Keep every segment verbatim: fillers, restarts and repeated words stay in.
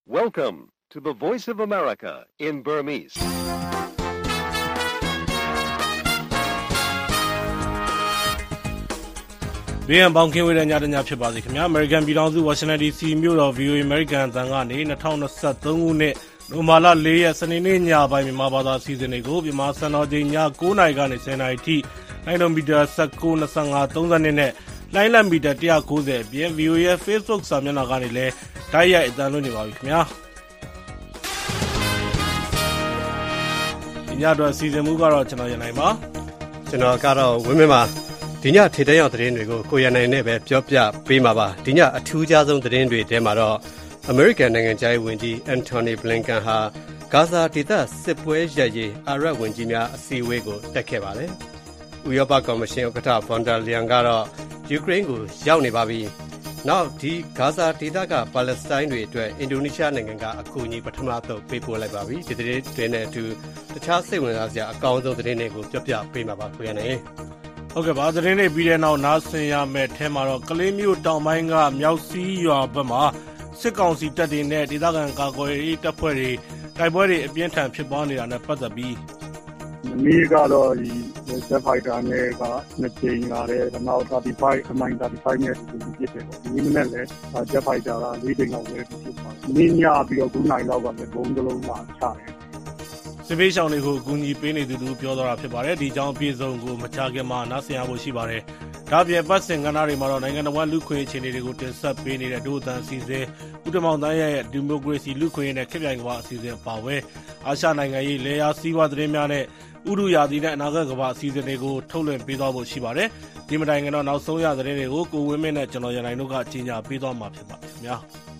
Welcome to the Voice of America in Burmese. ။ဘေးရန်ပေါင်းကင်းဝေးတဲ့ညတညဖြစ်ပါစေခင်ဗျာ။ American ပြည်ထောင်စု Washington ဒီ စီ မြို့တော် ဗွီအိုအေ American အသံကနေ၂၀၂၃ခုနှစ်နိုဝင်ဘာလ၄ရက်စနေနေ့ညပိုင်းမြန်မာဘာသာအစီအစဉ်တွေကိုမြန်မာစံတော်ချိန်ည၉နာရီကနေ၁၀နာရီထိလိုင်းဒိုမီတာ၁၉ ၂၅ ၃၂နဲ့လိုင်းလံမီတာ၁၉၀အပြင် ဗွီအိုအေ ရဲ့ Facebook စာမျက်နှာကနေလည်းတိုက်ရိုက်အသံလွှင့်နေပါပြီခင်ဗျာ။ဒီညအတွက်စီစဉ်မှုကတော့ကျွန်တော်ရနိုင်ပါကျွန်တော်ကတော့ဝင်းမင်းပါဒီညထေတန်းရောက်သတင်းတွေကိုကိုရနိုင်နဲ့ပဲပြောပြပေးမှာပါဒီညအထူးခြားဆုံးသတင်းတွေထဲမှာတော့အမေရိကန်နိုင်ငံခြားရေးဝန်ကြီးအန်တိုနီဘလင်ကန်ဟာဂါဇာဒေသစစ်ပွဲရပ်ရေးအာရပ်ဝန်ကြီးများအစည်းအဝေးကိုတက်ခဲ့ပါတယ်ဥရောပကော်မရှင်ဥက္ကဋ္ဌဗွန်ဒါလီယန်ကတော့ယူကရိန်းကိုရောက်နေပါပြီနောက်ဒီဂါဇာဒေသကပါလက်စတိုင်းတွေအတွက်အင်ဒိုနီးရှားနိုင်ငံကအကူအညီပထမဆုံးပေးပို့လိုက်ပါပြီဒီသတင်းတွေနဲ့အတူတခြားစိတ်ဝင်စားစရာအကောင်းဆုံးသတင်းတွေကိုပြောပြပေးမှာပါကိုရနိုင်ဟုတ်ကဲ့ပါသတင်းတွေပြီးတဲ့နောက်နားဆင်ရမယ့်ထဲမှာတော့ကလေးမျိုးတောင်ပိုင်းကမြောက်စီးရွာဘက်မှာစစ်ကောင်စီတပ်တွေနဲ့ဒေသခံကာကွယ်ရေးတပ်ဖွဲ့တွေတိုက်ပွဲတွေအပြင်းထန်ဖြစ်ပွားနေတာနဲ့ပတ်သက်ပြီးမနေ့ကတော့ဒီ Jet Fighter နဲ့ကနှစ်ကြိမ်လာတယ်နောက်35 M I thirty-five နဲ့ဒီဖြစ်တယ်ပေါ့ဒီနေ့နဲ့လည်း Jet Fighter က၄ကြိမ်လောက်ပဲဖြစ်ပါတယ်မင်းညပြီးတော့9နာရီလောက်ကလည်းဘုံတစ်လုံးလာချတယ်စစ်ပေးဆောင်တွေကိုအကူအညီပေးနေသူတို့ပြောသွားတာဖြစ်ပါတယ်ဒီအကြောင်းအပြည့်စုံကိုမချခင်မှာနားဆင်ရဖို့ရှိပါတယ်ဒါပြင်ပတ်စင်ကဏ္ဍတွေမှာတော့နိုင်ငံတော်လူခွင့်အခြေအနေတွေကိုတင်ဆက်ပေးနေတဲ့ဒို့အတန်အစီအစဉ်ဥတမောင်တန်းရဲ့ဒီမိုကရေစီလူခွင့်နဲ့ခေတ်ပြိုင်ကမ္ဘာအစီအစဉ်ပါဝင်အာရှနိုင်ငံရေးလေယာစီးပွားသတင်းများနဲ့ဥဒုရာသီနဲ့အနာဂတ်ကမ္ဘာအစီအစဉ်တွေကိုထုတ်လွှင့်ပေးသွားဖို့ရှိပါတယ်ဒီမတိုင်ကတော့နောက်ဆုံးရသတင်းတွေကိုကိုဝင်းမင်းနဲ့ကျွန်တော်ရနိုင်တို့ကကြီးညာပေးသွားမှာဖြစ်ပါတယ်ခင်ဗျာ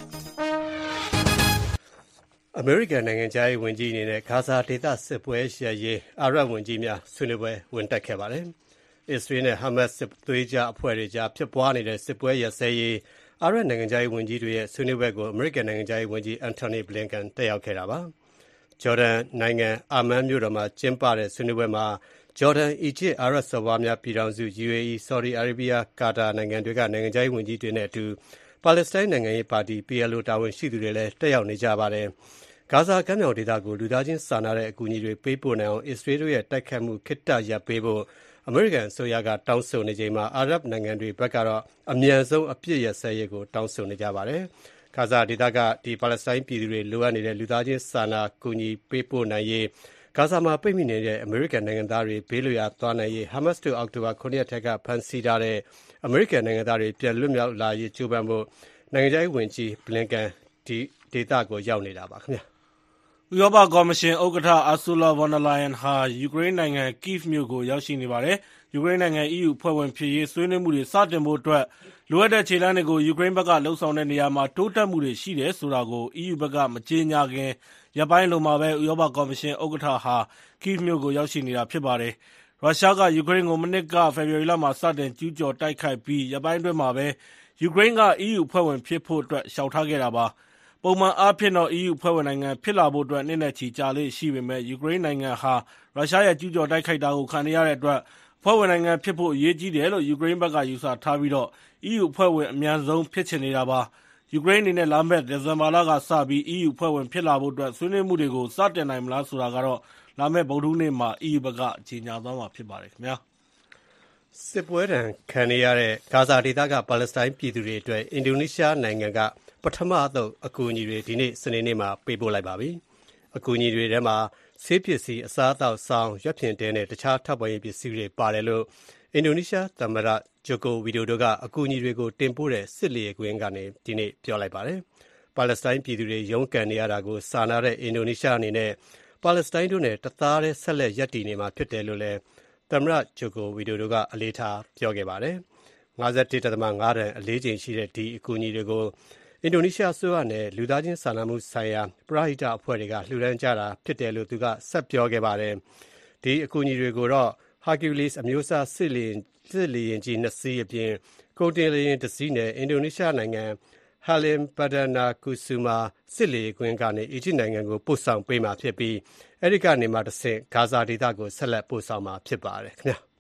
အမေရိကန်နိုင်ငံခြားရေးဝန်ကြီးအနေနဲ့ဂါဇာဒေသစစ်ပွဲရပ်ရေးအာရပ်ဝန်ကြီးများဆွေးနွေးပွဲဝင်တက်ခဲ့ပါတယ်။အစ္စရေးနဲ့ဟာမတ်စစ်သွေးကြအဖွဲ့တွေကြားဖြစ်ပွားနေတဲ့စစ်ပွဲရပ်စဲရေးအာရပ်နိုင်ငံခြားရေးဝန်ကြီးတွေရဲ့ဆွေးနွေးပွဲကိုအမေရိကန်နိုင်ငံခြားရေးဝန်ကြီးအန်တိုနီဘလင်ကန်တက်ရောက်ခဲ့တာပါ။ဂျော်ဒန်နိုင်ငံအာမန်မြို့တော်မှာကျင်းပတဲ့ဆွေးနွေးပွဲမှာဂျော်ဒန်၊အီဂျစ်၊အာရပ်စော်ဘွားများပြည်ထောင်စု ယူအေအီ၊ဆော်ဒီအာရေဗျ၊ကာတာနိုင်ငံတွေကနိုင်ငံခြားရေးဝန်ကြီးတွေနဲ့အတူပါလက်စတိုင်းနိုင်ငံရေးပါတီ ပီ အယ် အို တာဝန်ရှိသူတွေလည်းတက်ရောက်နေကြပါတယ်။ဂါဇာကမ်းမြောင်ဒေသကိုလူသားချင်းစာနာတဲ့အကူအညီတွေပေးပို့နိုင်အောင်အစ္စရေးတို့ရဲ့တိုက်ခိုက်မှုခေတ္တရပ်ပေးဖို့အမေရိကန်အစိုးရကတောင်းဆိုနေချိန်မှာအာရပ်နိုင်ငံတွေဘက်ကတော့အမြန်ဆုံးအပြစ်ရပ်စဲရေးကိုတောင်းဆိုနေကြပါတယ်။ဂါဇာဒေသကဒီပါလက်စတိုင်းပြည်သူတွေလိုအပ်နေတဲ့လူသားချင်းစာနာကူညီပေးပို့နိုင်ရေးဂါဇာမှာပိတ်မိနေတဲ့အမေရိကန်နိုင်ငံသားတွေဘေးလွတ်ရာသွားနိုင်ရေးဟာမတ်စ်တို့အောက်တိုဘာခုနှစ်ရက်ထက်ကဖမ်းဆီးထားတဲ့အမေရိကန်နိုင်ငံသားတွေပြန်လွတ်မြောက်လာရေးကြိုးပမ်းဖို့နိုင်ငံခြားရေးဝန်ကြီးဘလင်ကန်ဒီဒေသကိုရောက်နေတာပါခင်ဗျာ။ဥရောပကော်မရှင်ဥက္ကဋ္ဌအာဆူလာဗွန်ဒါလိုင်ယန်ဟာယူကရိန်းနိုင်ငံကိဗ်မြို့ကိုရောက်ရှိနေပါတယ်။ယူကရိန်းနိုင်ငံ အီးယူအဖွဲ့ဝင်ဖြစ်ရေးဆွေးနွေးမှုတွေစတင်ဖို့အတွက်လိုအပ်တဲ့ခြေလှမ်းတွေကိုယူကရိန်းဘက်ကလှုံ့ဆော်တဲ့နေရာမှာတိုးတက်မှုတွေရှိတယ်ဆိုတာကို အီးယူဘက်ကမကြေညာခင်ရက်ပိုင်းလုံးမှာပဲဥရောပကော်မရှင်ဥက္ကဋ္ဌဟာကိဗ်မြို့ကိုရောက်ရှိနေတာဖြစ်ပါတယ်။ရုရှားကယူကရိန်းကိုမနှစ်ကဖေဖော်ဝါရီလမှာစတင်ကျူးကျော်တိုက်ခိုက်ပြီးရက်ပိုင်းအတွင်းမှာပဲယူကရိန်းကအီးယူအဖွဲ့ဝင်ဖြစ်ဖို့အတွက်လျှောက်ထားခဲ့တာပါ။ပုံမှန်အားဖြင့်တော့ အီးယူအဖွဲ့ဝင်နိုင်ငံဖြစ်လာဖို့အတွက်နှစ်နဲ့ချီကြာလေ့ရှိပေမဲ့ယူကရိန်းနိုင်ငံဟာရုရှားရဲ့ကျူးကျော်တိုက်ခိုက်တာကိုခံနေရတဲ့အတွက်အဖွဲ့ဝင်နိုင်ငံဖြစ်ဖို့အရေးကြီးတယ်လို့ယူကရိန်းဘက်ကယူဆထားပြီးတော့ အီးယူအဖွဲ့ဝင်အများဆုံးဖြစ်ချင်နေတာပါ။ယူကရိန်းအနေနဲ့လာမယ့်ဒီဇင်ဘာလကစပြီး အီးယူအဖွဲ့ဝင်ဖြစ်လာဖို့အတွက်ဆွေးနွေးမှုတွေကိုစတင်နိုင်မလားဆိုတာကတော့လာမယ့်ဗုဒ္ဓဟူးနေ့မှာ အီးယူဘက်ကကြေညာသွားမှာဖြစ်ပါတယ်ခင်ဗျာ။စစ်ပွဲဒဏ်ခံနေရတဲ့ဂါဇာဒေသကပါလက်စတိုင်းပြည်သူတွေအတွက်အင်ဒိုနီးရှားနိုင်ငံကပထမဆုံးအကူအညီတွေဒီနေ့စနေနေ့မှာပေးပို့လိုက်ပါပြီ။အကူအညီတွေထဲမှာဆေးပစ္စည်း၊အစားအသောက်၊စောင်၊ရွက်ဖျင်တဲနဲ့တခြားထောက်ပံ့ရေးပစ္စည်းတွေပါတယ်လို့အင်ဒိုနီးရှားသမ္မတဂျိုကိုဝီဒိုဒိုကအကူအညီတွေကိုတင်ပို့တဲ့စစ်လေယာဉ်ကွင်းကနေဒီနေ့ပြောလိုက်ပါတယ်။ပါလက်စတိုင်းပြည်သူတွေရုန်းကန်နေရတာကိုစာနာတဲ့အင်ဒိုနီးရှားအနေနဲ့ပါလက်စတိုင်းတို့နဲ့တသားတည်းဆက်လက်ရပ်တည်နေမှာဖြစ်တယ်လို့လည်းသမ္မတဂျိုကိုဝီဒိုဒိုကအလေးထားပြောခဲ့ပါတယ်။၅၁.၅တန်အလေးချိန်ရှိတဲ့ဒီအကူအညီတွေကိုအင်ဒိုနီးရှားအစိုးရနဲ့လူသားချင်းစာနာမှုဆိုင်ရာပရဟိတအဖွဲ့တွေကလှူဒါန်းကြတာဖြစ်တယ်လို့သူကဆက်ပြောခဲ့ပါတယ်။ဒီအကူအညီတွေကိုတော့ Hercules အမျိုးအစားစစ်လေယာဉ်စစ်လေယာဉ်ကြီးနှစ်စီးအပြင်ကုန်တင်လေယာဉ်တစ်စီးနဲ့အင်ဒိုနီးရှားနိုင်ငံ Halim Perdanakusuma စစ်လေယာဉ်ကွင်းကနေအီဂျစ်နိုင်ငံကိုပို့ဆောင်ပေးမှာဖြစ်ပြီးအဲဒီကနေမှတဆင့်ဂါဇာဒေသကိုဆက်လက်ပို့ဆောင်မှာဖြစ်ပါတယ်ခင်ဗျာ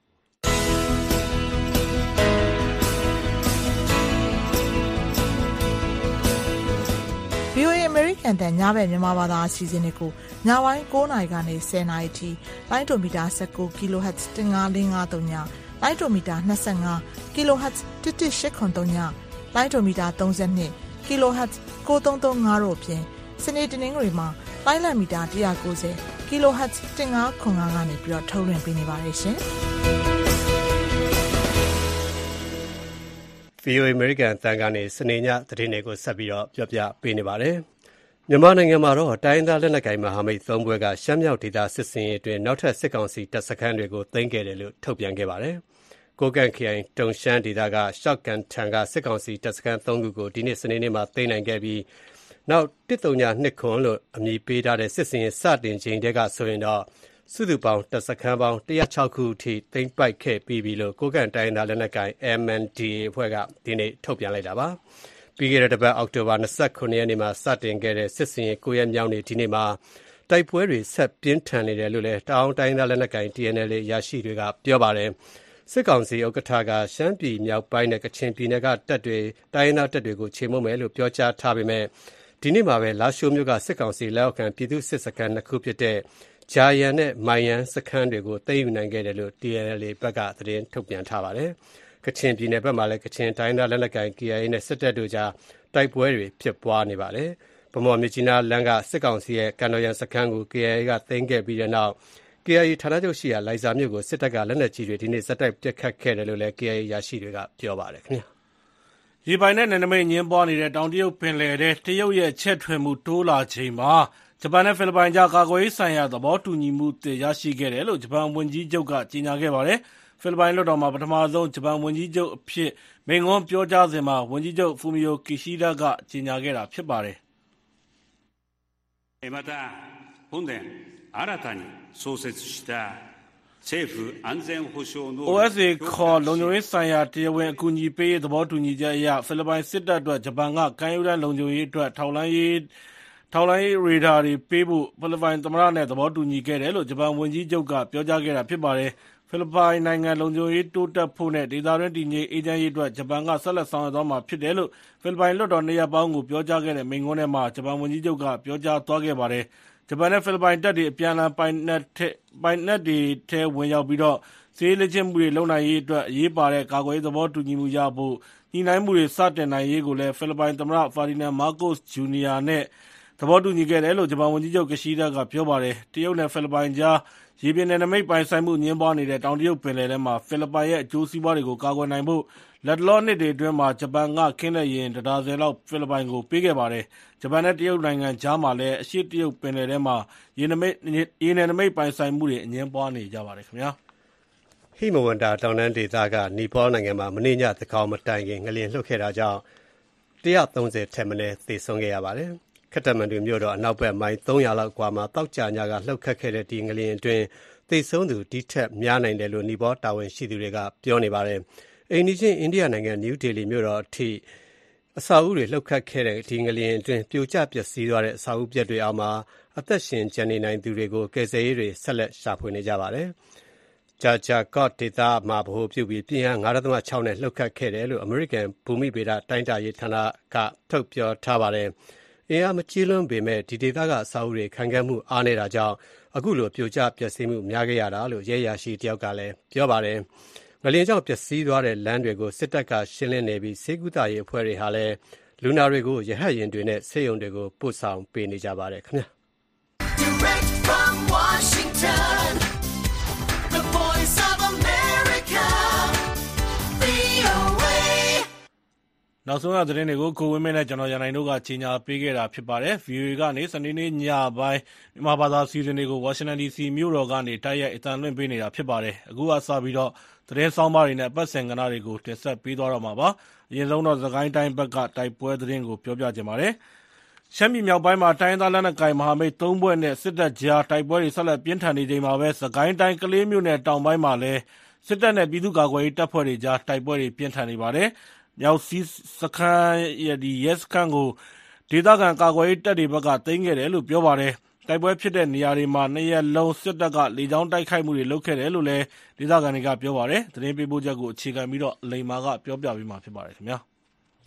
။ဗီအိုအေ American တန်ညဘက်မြန်မာဘာသာအစီအစဉ်တွေကိုညပိုင်း၉နာရီကနေ၁၀နာရီထိလိုင်းဒိုမီတာ၁၉ kHz တစ်ငါးလေးငါးသုံးညလိုင်းဒိုမီတာ၂၅ kHz တစ်တစ်ရှစ်ခွန်သုံးညလိုင်းဒိုမီတာ၃၂ kHz ၉သုံးသုံးငါးတို့အပြင်စနေတနင်္ဂနွေမှာလိုင်းလံမီတာ၁၉၀ kHz တစ်ငါးခွန်ငါးကနေပြီးတော့ထုတ်လွှင့်ပေးနေပါတယ်ရှင်။ဗီအိုအေ American အသံကနေစနေညသတင်းတွေကိုဆက်ပြီးတော့ပြောပြပေးနေပါတယ်။မြန်မာနိုင်ငံမှာတော့တိုင်းသားလက်နက်ကိုင်မဟာမိတ်သုံးဘွဲကရှမ်းမြောက်ဒေသစစ်စင်ရေးအတွင်းနောက်ထပ်စစ်ကောင်စီတပ်စခန်းတွေကိုသိမ်းခဲ့တယ်လို့ထုတ်ပြန်ခဲ့ပါတယ်။ကိုကန့်ခရိုင်တုံရှမ်းဒေသကရှောက်ကန်ထံကစစ်ကောင်စီတပ်စခန်းသုံးခုကိုဒီနေ့စနေနေ့မှာသိမ်းနိုင်ခဲ့ပြီးနောက်တစ်၃ညနှစ်ခွန်လို့အမည်ပေးထားတဲ့စစ်စင်ရေးစတင်ချိန်တည်းကဆိုရင်တော့စုစုပေါင်းတပ်စခန်းပေါင်း၁၀၆ခုအထိသိမ်းပိုက်ခဲ့ပြီးပြီလို့ကိုကန့်တိုင်းသားလက်နက်ကိုင် M N D A အဖွဲ့ကဒီနေ့ထုတ်ပြန်လိုက်တာပါ။ပြီးခဲ့တဲ့တစ်ပတ်အောက်တိုဘာ၂၉ရက်နေ့မှာစတင်ခဲ့တဲ့စစ်စင်ရေး၉ရက်မြောက်နေ့ဒီနေ့မှာတိုက်ပွဲတွေဆက်ပြင်းထန်နေတယ်လို့လည်းတောင်တိုင်းသားလက်နက်ကိုင် T N L A ရရှိတွေကပြောပါတယ်။စစ်ကောင်စီဥက္ကဋ္ဌကရှမ်းပြည်မြောက်ပိုင်းနဲ့ကချင်ပြည်နယ်ကတပ်တွေတိုင်းသားတပ်တွေကိုချေမှုန်းမယ်လို့ပြောကြားထားပေမဲ့ဒီနေ့မှာပဲလာရှိုးမြို့ကစစ်ကောင်စီလက်အောက်ခံပြည်သူစစ်စခန်းနှစ်ခုဖြစ်တဲ့ဂျာယန်နဲ့မိုင်ယန်စခန်းတွေကိုသိမ်းယူနိုင်ခဲ့တယ်လို့ T N L A ဘက်ကသတင်းထုတ်ပြန်ထားပါတယ်။ကချင်ပြည်နယ်ဘက်မှာလည်းကချင်တိုင်းသားလက်နက်ကိုင် K I A နဲ့စစ်တပ်တို့ကြားတိုက်ပွဲတွေဖြစ်ပွားနေပါတယ်။ဗမော်မြကြီးနားလမ်းကစစ်ကောင်စီရဲ့ကန်တော်ရန်စခန်းကို K I A ကသိမ်းခဲ့ပြီးတဲ့နောက် K I A ဌာနချုပ်ရှိရာလိုင်ဇာမြို့ကိုစစ်တပ်ကလက်နက်ကြီးတွေဒီနေ့စက်တိုက်ပစ်ခတ်ခဲ့တယ်လို့လည်း K I A ရရှိတွေကပြောပါတယ်ခင်ဗျာ။ရေပိုင်နဲ့နယ်နိမိတ်အငြင်းပွားနေတဲ့တောင်တရုတ်ပင်လယ်ထဲတရုတ်ရဲ့ချဲ့ထွင်မှုတိုးလာချိန်မှာဂျပန်နဲ့ဖိလစ်ပိုင်ကြားကာကွယ်ရေးဆိုင်ရာသဘောတူညီမှုတွေရရှိခဲ့တယ်လို့ဂျပန်ဝန်ကြီးချုပ်ကကြေညာခဲ့ပါတယ်။ဖိလစ်ပိုင်လွှတ်တော်မှာပထမဆုံးဂျပန်ဝန်ကြီးချုပ်အဖြစ်မိန့်ခွန်းပြောကြားစဉ်မှာဝန်ကြီးချုပ်ဖူမီယိုကီရှိဒါကကြေညာခဲ့တာဖြစ်ပါတယ်။ "また本年新たに創設した政府安全保障能力 O S A ခေါ်လုံခြုံရေးဆိုင်ရာတရားဝင်အကူအညီပေးရေးသဘောတူညီချက်အရဖိလစ်ပိုင်စစ်တပ်အတွက်ဂျပန်ကကမ်းရိုးတန်းလုံခြုံရေးအတွက်ထောက်လှမ်းရေးထောက်လှမ်းရေးရေဒါတွေပေးဖို့ဖိလစ်ပိုင်သမ္မတနဲ့သဘောတူညီခဲ့တယ်လို့ဂျပန်ဝန်ကြီးချုပ်ကပြောကြားခဲ့တာဖြစ်ပါတယ်။ဖိလစ်ပိုင်နိုင်ငံလုံခြုံရေးတိုးတက်ဖို့နဲ့ဒေသတွင်းတည်ငြိမ်အေးချမ်းရေးအတွက်ဂျပန်ကဆက်လက်ဆောင်ရွက်သွားမှာဖြစ်တယ်လို့ဖိလစ်ပိုင်လွှတ်တော်နှစ်ရပ်ပေါင်းကိုပြောကြားခဲ့တဲ့မိန့်ခွန်းထဲမှာဂျပန်ဝန်ကြီးချုပ်ကပြောကြားသွားခဲ့ပါတယ်။ဂျပန်နဲ့ဖိလစ်ပိုင်တပ်တွေအပြန်အလှန်ပိုင်နက်ထဲပိုင်နက်တွေထဲဝင်ရောက်ပြီးတော့စစ်ရေးလေ့ကျင့်မှုတွေလုပ်နိုင်ရေးအတွက်အရေးပါတဲ့ကာကွယ်ရေးသဘောတူညီမှုရဖို့ညှိနှိုင်းမှုတွေစတင်နိုင်ရေးကိုလည်းဖိလစ်ပိုင်သမ္မတဖာဒီနန်မားကိုစ်ဂျူနီယာနဲ့သဘောတူညီခဲ့တယ်လို့ဂျပန်ဝန်ကြီးချုပ်ကရှိဒါကပြောပါတယ်။တရုတ်နဲ့ဖိလစ်ပိုင်ကြားရေပြင်နယ်နိမိတ်ပိုင်ဆိုင်မှုအငြင်းပွားနေတဲ့တောင်တရုတ်ပင်လယ်ထဲမှာဖိလစ်ပိုင်ရဲ့အကျိုးစီးပွားတွေကိုကာကွယ်နိုင်ဖို့လက်တလောနှစ်တွေအတွင်းမှာဂျပန်ကကင်းတဲ့ရင်တဒါဇင်လောက်ဖိလစ်ပိုင်ကိုပေးခဲ့ပါတယ်။ဂျပန်နဲ့တရုတ်နိုင်ငံကြားမှာလည်းအရှေ့တရုတ်ပင်လယ်ထဲမှာရေနမိတ်ရေနယ်နိမိတ်ပိုင်ဆိုင်မှုတွေအငြင်းပွားနေကြပါတယ်ခင်ဗျာ။ဟိမဝန္တာတောင်တန်းဒေသကနီပေါနိုင်ငံမှာမနေ့ညသကောင်မတိုင်ခင်ငလျင်လှုပ်ခဲ့တာကြောင့်၁၃၀ထက်မနည်းသေဆုံးခဲ့ရပါတယ်။ခက်တမန်တူမြို့တော်အနောက်ဘက်မိုင်၃၀၀လောက်ကွာမှာတောက်ကြညကလှုပ်ခတ်ခဲ့တဲ့ဒီငလျင်အတွင်းသေဆုံးသူဒီထက်များနိုင်တယ်လို့နီပေါတာဝန်ရှိသူတွေကပြောနေပါတယ်။အိန္ဒိချင်းအိန္ဒိယနိုင်ငံနယူးဒေလီမြို့တော်အထိအဆောက်အဦတွေလှုပ်ခတ်ခဲ့တဲ့ဒီငလျင်အတွင်းပြိုကျပျက်စီးသွားတဲ့အဆောက်အဦပြက်တွေအောက်မှာအသက်ရှင်ကျန်နေနိုင်သူတွေကိုကယ်ဆယ်ရေးတွေဆက်လက်ရှာဖွေနေကြပါတယ်။ဂျာဂျာကော့ဒေသမှာဗဟိုပြုပြီးပြင်းအား ၅.၆ နဲ့လှုပ်ခတ်ခဲ့တယ်လို့အမေရိကန်ဘူမိဗေဒတိုင်းတာရေးဌာနကထုတ်ပြောထားပါတယ်။အင်အားမကြီးလွန်းပေမဲ့ဒီဒေသကအဆောက်အဦတွေခံခဲ့မှုအားနေတာကြောင့်အခုလိုပြိုကျပျက်စီးမှုများခဲ့ရတာလို့ရဲရရှိတယောက်ကလည်းပြောပါတယ်။ငလျင်ကြောင့်ပျက်စီးသွားတဲ့လမ်းတွေကိုစစ်တပ်ကရှင်းလင်းနေပြီးဆေးကုသရေးအဖွဲ့တွေဟာလည်းလူနာတွေကိုရဟတ်ယာဉ်တွေနဲ့ဆေးရုံတွေကိုပို့ဆောင်ပေးနေကြပါတယ်ခင်ဗျာ။ Direct from Washington, the voice of America, V O A နောက်ဆုံးရသတင်းတွေကိုကိုဝင်းမင်းနဲ့ကျွန်တော်ရန်နိုင်တို့ကကြီးညာပေးခဲ့တာဖြစ်ပါတယ်။ V O A ကနေစနေနေ့ညပိုင်းမြန်မာဘာသာစီစဉ်တွေကိုဝါရှင်တန် ဒီစီ မြို့တော်ကနေတိုက်ရိုက်အသံလွှင့်ပေးနေတာဖြစ်ပါတယ်။အခုကစပြီးတော့သတင်းဆောင်ပါတွေနဲ့ပတ်စင်ကဏ္ဍတွေကိုတင်ဆက်ပေးသွားတော့မှာပါ။အရင်ဆုံးတော့စကိုင်းတိုင်းဘက်ကတိုက်ပွဲသတင်းကိုပြောပြချင်ပါတယ်။ရှမ်းပြည်မြောက်ပိုင်းမှာတိုင်းသားလက်နက်ကိုင်မဟာမိတ်သုံးဘွဲ့နဲ့စစ်တပ်ကြားတိုက်ပွဲတွေဆက်လက်ပြင်းထန်နေချိန်မှာပဲစကိုင်းတိုင်းကလေးမြို့နယ်တောင်ပိုင်းမှာလည်းစစ်တပ်နဲ့ပြည်သူ့ကာကွယ်ရေးတပ်ဖွဲ့တွေကြားတိုက်ပွဲတွေပြင်းထန်နေပါတယ်။မြောက်စီးစခန်းရဲ့ဒီရဲစခန်းကိုဒေသခံကာကွယ်ရေးတပ်တွေဘက်ကသိမ်းခဲ့တယ်လို့ပြောပါတယ်။တိုက်ပွဲဖြစ်တဲ့နေရာတွေမှာနှစ်ရက်လုံးစစ်တပ်ကလေကြောင်းတိုက်ခိုက်မှုတွေလုပ်ခဲ့တယ်လို့လည်းဒေသခံတွေကပြောပါတယ်။သတင်းပေးပို့ချက်ကိုအခြေခံပြီးတော့လိမ္မာကပြောပြပေးမှာဖြစ်ပါတယ်ခင်ဗျာ။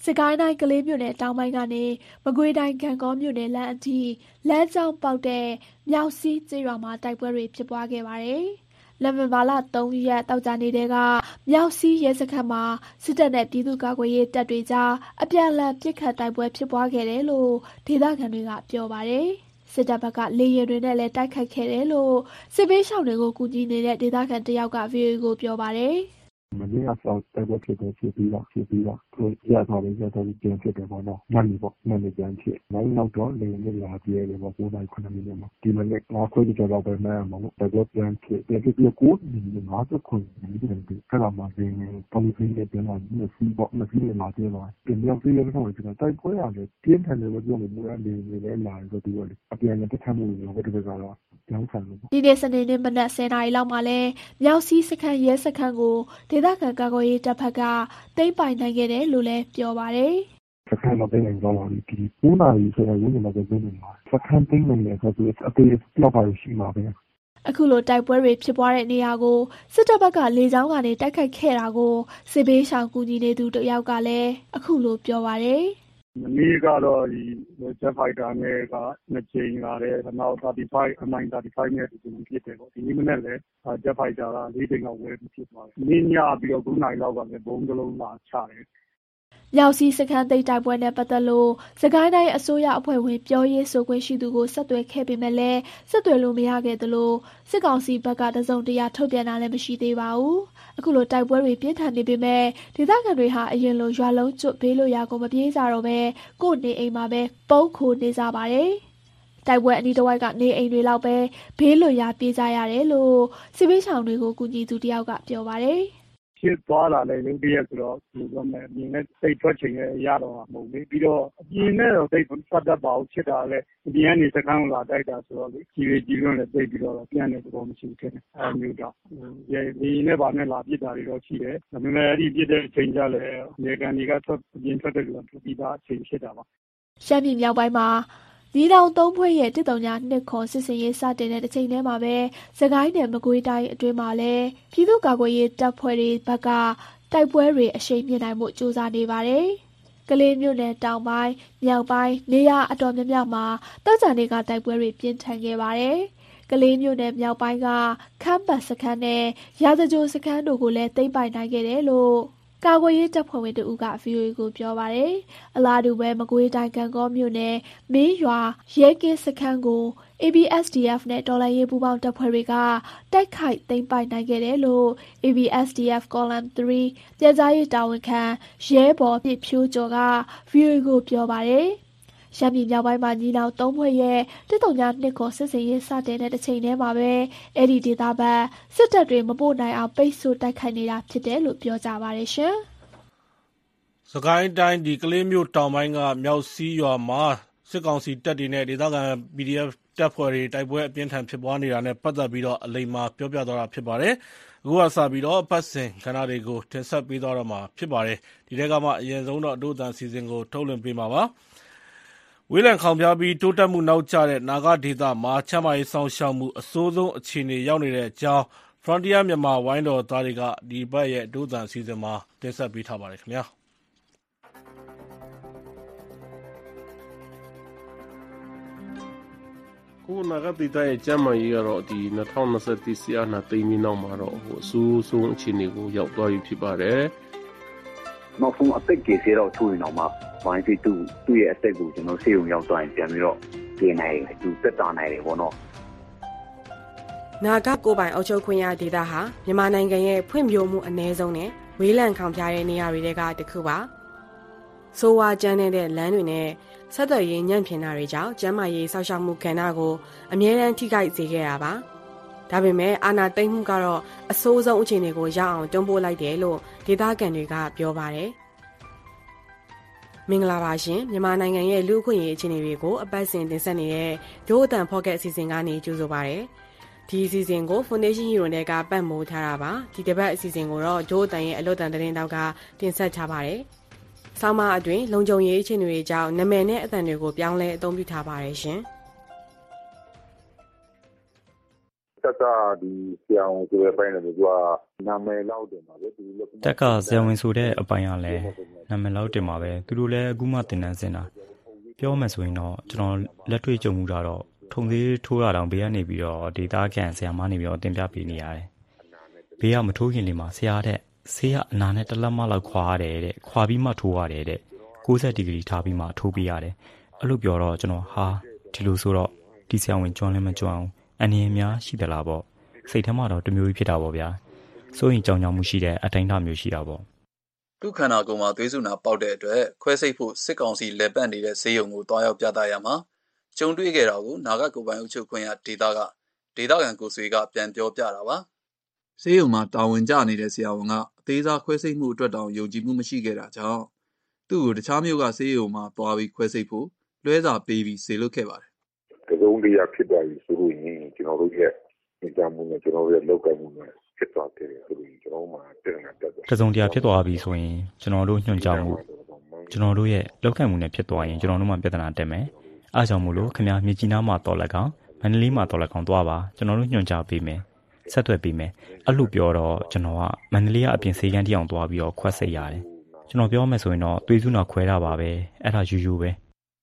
စကိုင်းတိုင်းကလေးမြို့နယ်တောင်ပိုင်းကနေမကွေးတိုင်းကံကောမြို့နယ်လမ်းအထိလမ်းကြောင်းပေါက်တဲ့မြောက်စီးကျေးရွာမှာတိုက်ပွဲတွေဖြစ်ပွားခဲ့ပါတယ်။နိုဝင်ဘာလသုံးရက်တောက်ကြနေတဲ့ကမြောက်စီးရဲစခန်းမှာစစ်တပ်နဲ့ပြည်သူ့ကာကွယ်ရေးတပ်တွေကြားအပြန်အလှန်ပစ်ခတ်တိုက်ပွဲဖြစ်ပွားခဲ့တယ်လို့ဒေသခံတွေကပြောပါတယ်။စစ်တပ်ဘက်ကလေယာဉ်တွေနဲ့လည်းတိုက်ခိုက်ခဲ့တယ်လို့စစ်ဘေးရှောင်တွေကိုကူညီနေတဲ့ဒေသခံတယောက်က ဗွီအိုအေ ကိုပြောပါတယ်။မနေ့ကဆောက်တိုက်ပွဲဖြစ်တယ်ဖြစ်ပြီးတော့ဖြစ်ပြီးတော့သူရသွားတယ်ရသွားပြီးပြန်ဖြစ်တယ်ပေါ့နော်ညနေပေါ့ညနေပြန်ဖြစ်နောက်နောက်တော့လေနေလာပြဲတယ်ပေါ့ကိုးနိုင်ခုနှစ်မိနစ်မှာဒီမနေ့ငါခွေးကြောက်တော့ပဲမှန်းမှာပေါ့တိုက်ပွဲပြန်ဖြစ်ပြန်ဖြစ်ပြီးကိုးမိနစ်ငါးสิบခွမိနစ်ပြန်ပြီးခက်လာမှနေနေပုံစံနဲ့ပြန်လာနေစီပေါ့မစီနဲ့လာတယ်တော့ပြန်ရောက်ပြီးရတော့ကျွန်တော်တိုက်ပွဲရတယ်ပြင်းထန်တယ်လို့ပြောလို့မရနေနေလဲလာဆိုပြီးတော့အပြန်နဲ့တက်ထမှုတွေတော့ဒီဘက်ကတော့ကျောင်းဆန်လို့ဒီနေ့စနေနေ့မနက်十နာရီလောက်မှာလဲမြောက်စီးစခန်းရဲစခန်းကိုဒေသခံကာကွယ်ရေးတပ်ဖက်ကသိမ်းပိုင်နိုင်ခဲ့တယ်လို့လည်းပြောပါတယ်။စခန်းတော့သိမ်းနိုင်သွားပါပြီဒီကိုးနာရီဆိုတော့ဝင်းနေမှာပဲသိမ်းနိုင်ပါစခန်းသိမ်းနိုင်တယ်ဆိုတော့အသေးလောက်ပါရှိမှာပဲအခုလိုတိုက်ပွဲတွေဖြစ်ပွားတဲ့နေရာကိုစစ်တပ်ဘက်ကလေကြောင်းကနေတိုက်ခိုက်ခဲ့တာကိုစစ်ဘေးရှောင်ကူညီနေသူတယောက်ကလည်းအခုလိုပြောပါတယ်မနေ့ကတော့ဒီ Jet Fighter နဲ့ကနှစ်ကြိမ်လာတယ်နောက်35 M I thirty-five နဲ့ဒီလိုဖြစ်တယ်ပေါ့ဒီနေ့မနေ့လည်း Jet Fighter ကလေးကြိမ်လောက်ဝယ်ပြီးဖြစ်သွားတယ်နေ့ညပြီးတော့ခုနိုင်လောက်ကလည်းဘုံတစ်လုံးလာချတယ်မြောက်စီးစခန်းသိမ်းတိုက်ပွဲနဲ့ပတ်သက်လို့စကိုင်းတိုင်းအစိုးရအဖွဲ့ဝင်ပြောရေးဆိုခွင့်ရှိသူကိုဆက်သွယ်ခဲ့ပေမဲ့လည်းဆက်သွယ်လို့မရခဲ့သလိုစစ်ကောင်စီဘက်ကတစုံတရာထုတ်ပြန်တာလည်းမရှိသေးပါဘူး။အခုလိုတိုက်ပွဲတွေပြင်းထန်နေပေမဲ့ဒေသခံတွေဟာအရင်လိုရွာလုံးကျွတ်ဘေးလို့ရာကိုမပြေးကြတော့ပဲကိုယ့်နေအိမ်မှာပဲပုန်းခိုနေကြပါတယ်။တိုက်ပွဲအနီးတစ်ဝိုက်ကနေအိမ်တွေလောက်ပဲဘေးလွတ်ရာပြေးကြရတယ်လို့စစ်ဘေးရှောင်တွေကိုကူညီသူတယောက်ကပြောပါတယ်။ဖြစ်သွားတာလည်းရုပ်တရက်ဆိုတော့ဒီလိုမျိုးအမြင်နဲ့စိတ်ထွက်ချိန်လည်းရတော့မှာမဟုတ်လေပြီးတော့အပြင်နဲ့တော့စိတ်ထွက်တတ်ပါဘူးဖြစ်တာလည်းအပြင်ကနေစကန်းလာတိုက်တာဆိုတော့လေကြီးကြီးကြီးလုံးလည်းသိပြီးတော့ပြန်နေတော့မရှိဘူးတဲ့အဲမျိုးတော့ရေဒီနဲ့ဗာနဲ့လာပြစ်တာတွေတော့ရှိတယ်ဒါပေမဲ့အဲ့ဒီပြစ်တဲ့အချိန်ကြလည်းအမေရိကန်တွေကထွက်အပြင်ထွက်တဲ့လူကပြီးသားအချိန်ဖြစ်တာပါရှမ်းပြည်မြောက်ပိုင်းမှာညီနောင်သုံးဖွဲ့ရဲ့တစ်တုံညာနှစ်ခွန်စစ်စင်ရေးစတင်တဲ့တစ်ချိန်တည်းမှာပဲစကိုင်းနယ်မကွေးတိုင်းအတွင်းမှာလည်းပြည်သူ့ကာကွယ်ရေးတပ်ဖွဲ့တွေဘက်ကတိုက်ပွဲတွေအရှိန်မြင့်နိုင်မှုစူးစမ်းနေပါတယ်။ကလေးမြို့နယ်တောင်ပိုင်းမြောက်ပိုင်းနေရာအတော်များများမှာတောက်ကြံတွေကတိုက်ပွဲတွေပြင်းထန်ခဲ့ပါတယ်။ကလေးမြို့နယ်မြောက်ပိုင်းကခမ်းပတ်စခန်းနဲ့ရာဇဂျိုစခန်းတို့ကိုလည်းသိမ်းပိုက်နိုင်ခဲ့တယ်လို့ကာကွယ်ရေးတပ်ဖွဲ့ဝင်တဦးက ဗွီအိုအေ ကိုပြောပါတယ်။အလားတူပဲမကွေးတိုင်းကံကောမြို့နယ်မင်းရွာရဲကင်းစခန်းကို A B S D F နဲ့တော်လှန်ရေးပူးပေါင်းတပ်ဖွဲ့တွေကတိုက်ခိုက်သိမ်းပိုက်နိုင်ခဲ့တယ်လို့ A B S D F Column three ပြည်ကြားရေးတာဝန်ခံရဲဘော်ပြည့်ဖြိုးကျော်က ဗွီအိုအေ ကိုပြောပါတယ်။ရှမ်းပြည်မြောက်ပိုင်းမှာညီနောင်သုံးဖွဲ့ရဲ့တစ်တုံညာနှစ်ခွန်စစ်စင်ရေးစတင်တဲ့တစ်ချိန်တည်းမှာပဲအဲ့ဒီဒေသဘက်စစ်တပ်တွေမပို့နိုင်အောင်ပိတ်ဆို့တိုက်ခိုက်နေတာဖြစ်တယ်လို့ပြောကြပါတယ်ရှင်။စကိုင်းတိုင်းဒီကလေးမြို့တောင်ပိုင်းကမြောက်စီးရွာမှာစစ်ကောင်စီတပ်တွေနဲ့ဒေသခံ P D F တပ်ဖွဲ့တွေတိုက်ပွဲအပြင်းထန်ဖြစ်ပွားနေတာနဲ့ပတ်သက်ပြီးတော့အလိမ္မာပြောပြသွားတာဖြစ်ပါတယ်။အခုကစပြီးတော့ပတ်စဉ်ခန္ဓာတွေကိုတင်ဆက်ပေးသွားတော့မှာဖြစ်ပါတယ်။ဒီထဲကမှအရင်ဆုံးတော့အတို့အတန်စီစဉ်ကိုထုတ်လွှင့်ပေးမှာပါ။ဝေးလံခေါင်ဖျားပြီးတိုးတက်မှုနောက်ကျတဲ့နာဂဒေသမှာချမ်းမာရေးဆောင်ရှောက်မှုအဆိုးဆုံးအခြေအနေရောက်နေတဲ့အကြောင်း Frontier မြန်မာဝိုင်းတော်သားတွေကဒီဘက်ရဲ့အတို့အတန်စီစဉ်မှာတင်ဆက်ပေးထားပါတယ်ခင်ဗျာကိုနာဂဒေသရဲ့ကျမ်းမာရေးကတော့ဒီ၂၀၂၁ဆီအာနာသိမ်းပြီးနောက်မှာတော့ဟိုအဆိုးဆုံးအခြေအနေကိုရောက်သွားပြီဖြစ်ပါတယ်နောက်ဆုံးအသက်ကြီးစေတော့ထိုးရင်တော့မှဝိုင်းပြီးသူ့သူ့ရဲ့အသက်ကိုကျွန်တော်ဆေးရုံရောက်သွားရင်ပြန်ပြီးတော့ပြင်နိုင်တယ်သူသက်သာနိုင်တယ်ပေါ့နော်နာဂကိုပိုင်အုပ်ချုပ်ခွင့်ရဒေသဟာမြန်မာနိုင်ငံရဲ့ဖွံ့ဖြိုးမှုအ ਨੇ ဆုံးနဲ့ဝေးလံခေါင်ဖျားတဲ့နေရာတွေကတစ်ခုပါဆိုဝါကျန်းတဲ့လမ်းတွေနဲ့ဆက်သွယ်ရေးညံ့ဖျင်းတာတွေကြောင့်ကျန်းမာရေးစောင့်ရှောက်မှုကဏ္ဍကိုအမြဲတမ်းထိခိုက်စေခဲ့တာပါဒါပေမဲ့အာဏာသိမ်းမှုကတော့အဆိုးဆုံးအခြေအနေကိုရောက်အောင်တွန်းပို့လိုက်တယ်လို့ဒေသခံတွေကပြောပါတယ်မင်္ဂလာပါရှင်မြန်မာနိုင်ငံရဲ့လူ့အခွင့်အရေးအခြေအနေတွေကိုအပတ်စဉ်တင်ဆက်နေတဲ့ဒို့အတန်ဖော့ကက်အစီအစဉ်ကနေကြိုဆိုပါရစေဒီအစီအစဉ်ကို Foundation Hero နဲ့ကပတ်မိုးထားတာပါဒီတစ်ပတ်အစီအစဉ်ကိုတော့ဒို့အတန်ရဲ့အလွတ်တန်သတင်းတောက်ကတင်ဆက်ထားပါတယ်ဆောင်းမအတွင်းလုံခြုံရေးအခြေအနေတွေကြောင့်နာမည်နဲ့အသံတွေကိုပြောင်းလဲအသုံးပြုထားပါတယ်ရှင်သက်ဒီဆရာဝန်ဆိုတဲ့အပိုင်းနဲ့သူကနာမည်လောက်တင်ပါပဲသူလည်းတက်ကဆရာဝန်ဆိုတဲ့အပိုင်းကလည်းနာမည်လောက်တင်ပါပဲသူတို့လည်းအခုမှသင်တန်းဆင်းတာပြောမယ်ဆိုရင်တော့ကျွန်တော်လက်တွေ့ကြုံမှုတာတော့ထုံသေးထိုးတာတောင်ဘေးကနေပြီးတော့ဒေတာကန်ဆရာမနေပြီးတော့တင်ပြပေးနေရတယ်ဘေးကမထိုးခင်လေးမှာဆရာတဲ့ဆေးကအနာနဲ့တစ်လက်မလောက်ခွာရတယ်တဲ့ခွာပြီးမှထိုးရတယ်တဲ့၉၀ဒီဂရီထားပြီးမှထိုးပေးရတယ်အဲ့လိုပြောတော့ကျွန်တော်ဟာဒီလိုဆိုတော့ဒီဆရာဝန်ကျွမ်းလည်းမကျွမ်းအောင်အနေအများရှိသလားပေါ့စိတ်ထဲမှာတော့တမျိုးကြီးဖြစ်တာပေါ့ဗျာစိုးရင်ကြောင်ကြောင်မှုရှိတဲ့အတိုင်းအတာမျိုးရှိတာပေါ့ဒုခန္ဓာကိုယ်မှာသွေးစုနာပေါက်တဲ့အတွက်ခွဲစိတ်ဖို့စစ်ကောင်စီလက်ပတ်နေတဲ့ဈေးရုံကိုတွားရောက်ပြသရမှာကျုံတွေ့ခဲ့တာကိုနာဂကိုပိုင်အုပ်ချုပ်ခွင့်ရဒေတာကဒေတာကန်ကိုဆွေကပြန်ပြောပြတာပါဈေးရုံမှာတာဝန်ကျနေတဲ့ဆရာဝန်ကအသေးစားခွဲစိတ်မှုအတွက်တောင်ယုံကြည်မှုမရှိခဲ့တာကြောင့်သူ့ကိုတခြားမျိုးကဈေးရုံမှာတွားပြီးခွဲစိတ်ဖို့လွှဲစာပေးပြီးဆေလွတ်ခဲ့ပါတယ်တစုံတရာဖြစ်သွားပြီဆိုလို့ရင်ကျွန်တော်တို့ရဲ့ညှိမှုနဲ့ကျွန်တော်တို့ရဲ့လောက်ကမှုနဲ့ဖြစ်သွားတယ်ဆိုလို့ကျွန်တော်မှတင်နေတာတက်တယ်တစုံတရာဖြစ်သွားပြီဆိုရင်ကျွန်တော်တို့ညွှန်ကြားမှုကျွန်တော်တို့ရဲ့လောက်ခံမှုနဲ့ဖြစ်သွားရင်ကျွန်တော်တို့မှပြဿနာတက်မယ်အားကြောင့်မို့လို့ခင်ဗျာမြေကြီးနားမှာတော်လက်ကောင်မန္တလေးမှာတော်လက်ကောင်သွားပါကျွန်တော်တို့ညွှန်ကြားပေးမယ်ဆက်သွယ်ပေးမယ်အဲ့လိုပြောတော့ကျွန်တော်ကမန္တလေးကအပြင်ဆေးကန်းတိအောင်သွားပြီးတော့ခွက်စိတ်ရတယ်ကျွန်တော်ပြောမယ်ဆိုရင်တော့သွေးစုနာခွဲတာပါပဲအဲ့ဒါယူယူပဲ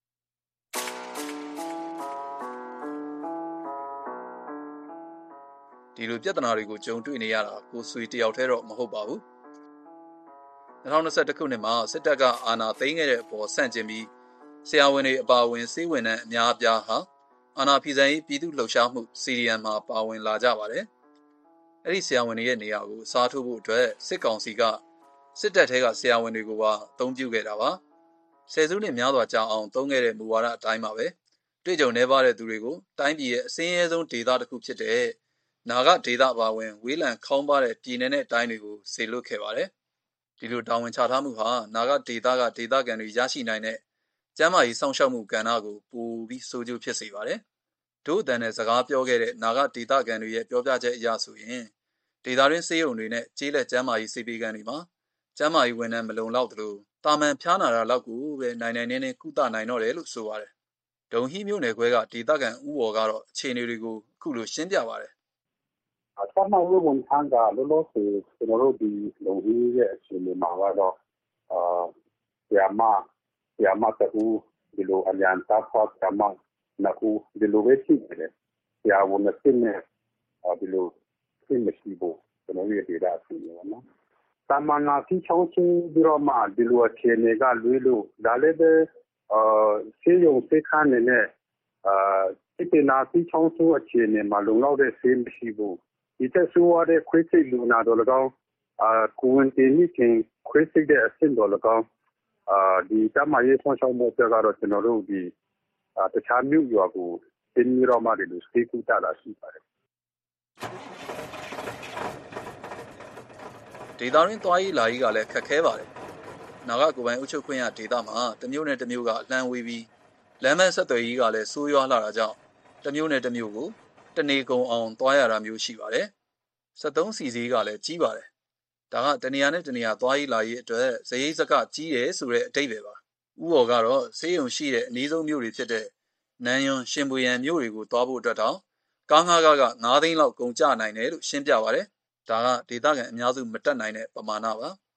ဒီလိုပြဿနာတွေကိုကြုံတွေ့နေရတာကိုဆွေတယောက်တည်းတော့မဟုတ်ပါဘူး၂၀၂၁ခုနှစ်မှာစစ်တပ်ကအာဏာသိမ်းခဲ့တဲ့အပေါ်ဆန့်ကျင်ပြီးဆရာဝန်တွေအပါအဝင်စေဝန်ထမ်းအများအပြားဟာအာဏာဖီဆန်ရေးပြည်သူ့လှုပ်ရှားမှု စီဒီအမ် မှာပါဝင်လာကြပါတယ်အဲ့ဒီဆရာဝန်တွေရဲ့နေရာကိုစားထိုးဖို့အတွက်စစ်ကောင်စီကစစ်တပ်ထဲကဆရာဝန်တွေကိုပါအသုံးပြုခဲ့တာပါဆယ်စုနှစ်များစွာကြာအောင်သုံးခဲ့တဲ့မူဝါဒအတိုင်းပါပဲတွေ့ကြုံနေပါတဲ့သူတွေကိုတိုင်းပြည်ရဲ့အစင်းရဲဆုံးဒေသတစ်ခုဖြစ်တဲ့နာဂဒေသပါဝင်ဝေးလံခေါင်းပါတဲ့ပြည်နယ်နဲ့တိုင်းတွေကိုဆေလွတ်ခဲ့ပါတယ်ဒီလိုတာဝန်ချထားမှုဟာနာဂဒေသကဒေသခံတွေရရှိနိုင်တဲ့ကျန်းမာရေးစောင့်ရှောက်မှုကဏ္ဍကိုပိုပြီးစိုးကျိုးဖြစ်စေပါတယ်ဒုအတန်နဲ့စကားပြောခဲ့တဲ့နာဂဒေသခံတွေရဲ့ပြောပြချက်အရဆိုရင်ဒေသတွင်းဆေးရုံတွေနဲ့ကျေးလက်ကျန်းမာရေးစေပေကန်တွေမှာကျန်းမာရေးဝန်ထမ်းမလုံလောက်သလိုတာမန်ဖျားနာတာလောက်ကိုပဲနိုင်နိုင်နေနေကုသနိုင်တော့တယ်လို့ဆိုပါတယ်ဒုံဟီမြို့နယ်ခွဲကဒေသခံဥဘော်ကတော့အခြေအနေတွေကိုအခုလိုရှင်းပြပါတယ်အထမလို့ဝန်ထမ်းကလောလောဆယ်ကျွန်တော်တို့ဒီလုံကြီးရဲ့အခြေအနေမှာတော့အာဆရာမဆရာမတူဒီလိုအလျံတာဖောက်ဆရာမနာကူဒီလိုပဲရှိတယ်ဆရာဝန်နဲ့စနေဒီလိုစင်မရှိဘူးကျွန်တော်ရဲ့ဒေတာရှိနေပါနော်တာမန်နာစီချောင်းချင်းဒီတော့မှဒီလိုအခြေအနေကလွေးလို့ဒါလည်းပဲအာဆေးရုံဆေးခန်းနဲ့အာဒီနာစီချောင်းချင်းအခြေအနေမှာလုံလောက်တဲ့ဆေးမရှိဘူးဒီသက်ဆိုးရတဲ့ခွေးစိတ်လူနာတော်၎င်းအာကိုဝင်တင်နေချင်းခွေးစိတ်တဲ့အဆင့်တော်၎င်းအာဒီတမရေးဆောင်ရှောက်မှုပြကတော့ကျွန်တော်တို့ဒီအာတခြားမြို့ရွာကိုတင်းမီရောမတွေလို့စေကူတာလာရှိပါတယ်ဒေတာရင်းသွားရေးလာရေးကလည်းခက်ခဲပါတယ်နာဂကိုပိုင်အုပ်ချုပ်ခွင့်ရဒေတာမှာတမျိုးနဲ့တမျိုးကလမ်းဝေးပြီးလမ်းမဆက်သွယ်ရေးကလည်းဆိုးရွားလာတာကြောင့်တမျိုးနဲ့တမျိုးကိုတနေကုန်အောင်သွားရတာမျိုးရှိပါတယ်။စက်သုံးစီစည်းကလည်းကြီးပါတယ်။ဒါကတနေရာနဲ့တနေရာသွားရေးလာရေးအတွက်ဇယိစကကြီးတယ်ဆိုတဲ့အဓိပ္ပာယ်ပါ။ဥပ္ပော်ကတော့ဆေးရုံရှိတဲ့အနည်းဆုံးမြို့တွေဖြစ်တဲ့နန်းယွန်းရှင်ပွေရန်မြို့တွေကိုသွားဖို့အတွက်တော့ကားငှားကားကငါးသိန်းလောက်ကုန်ကျနိုင်တယ်လို့ရှင်းပြပါတယ်။ဒါကဒေသခံအများစုမတက်နိုင်တဲ့ပမာဏပါ။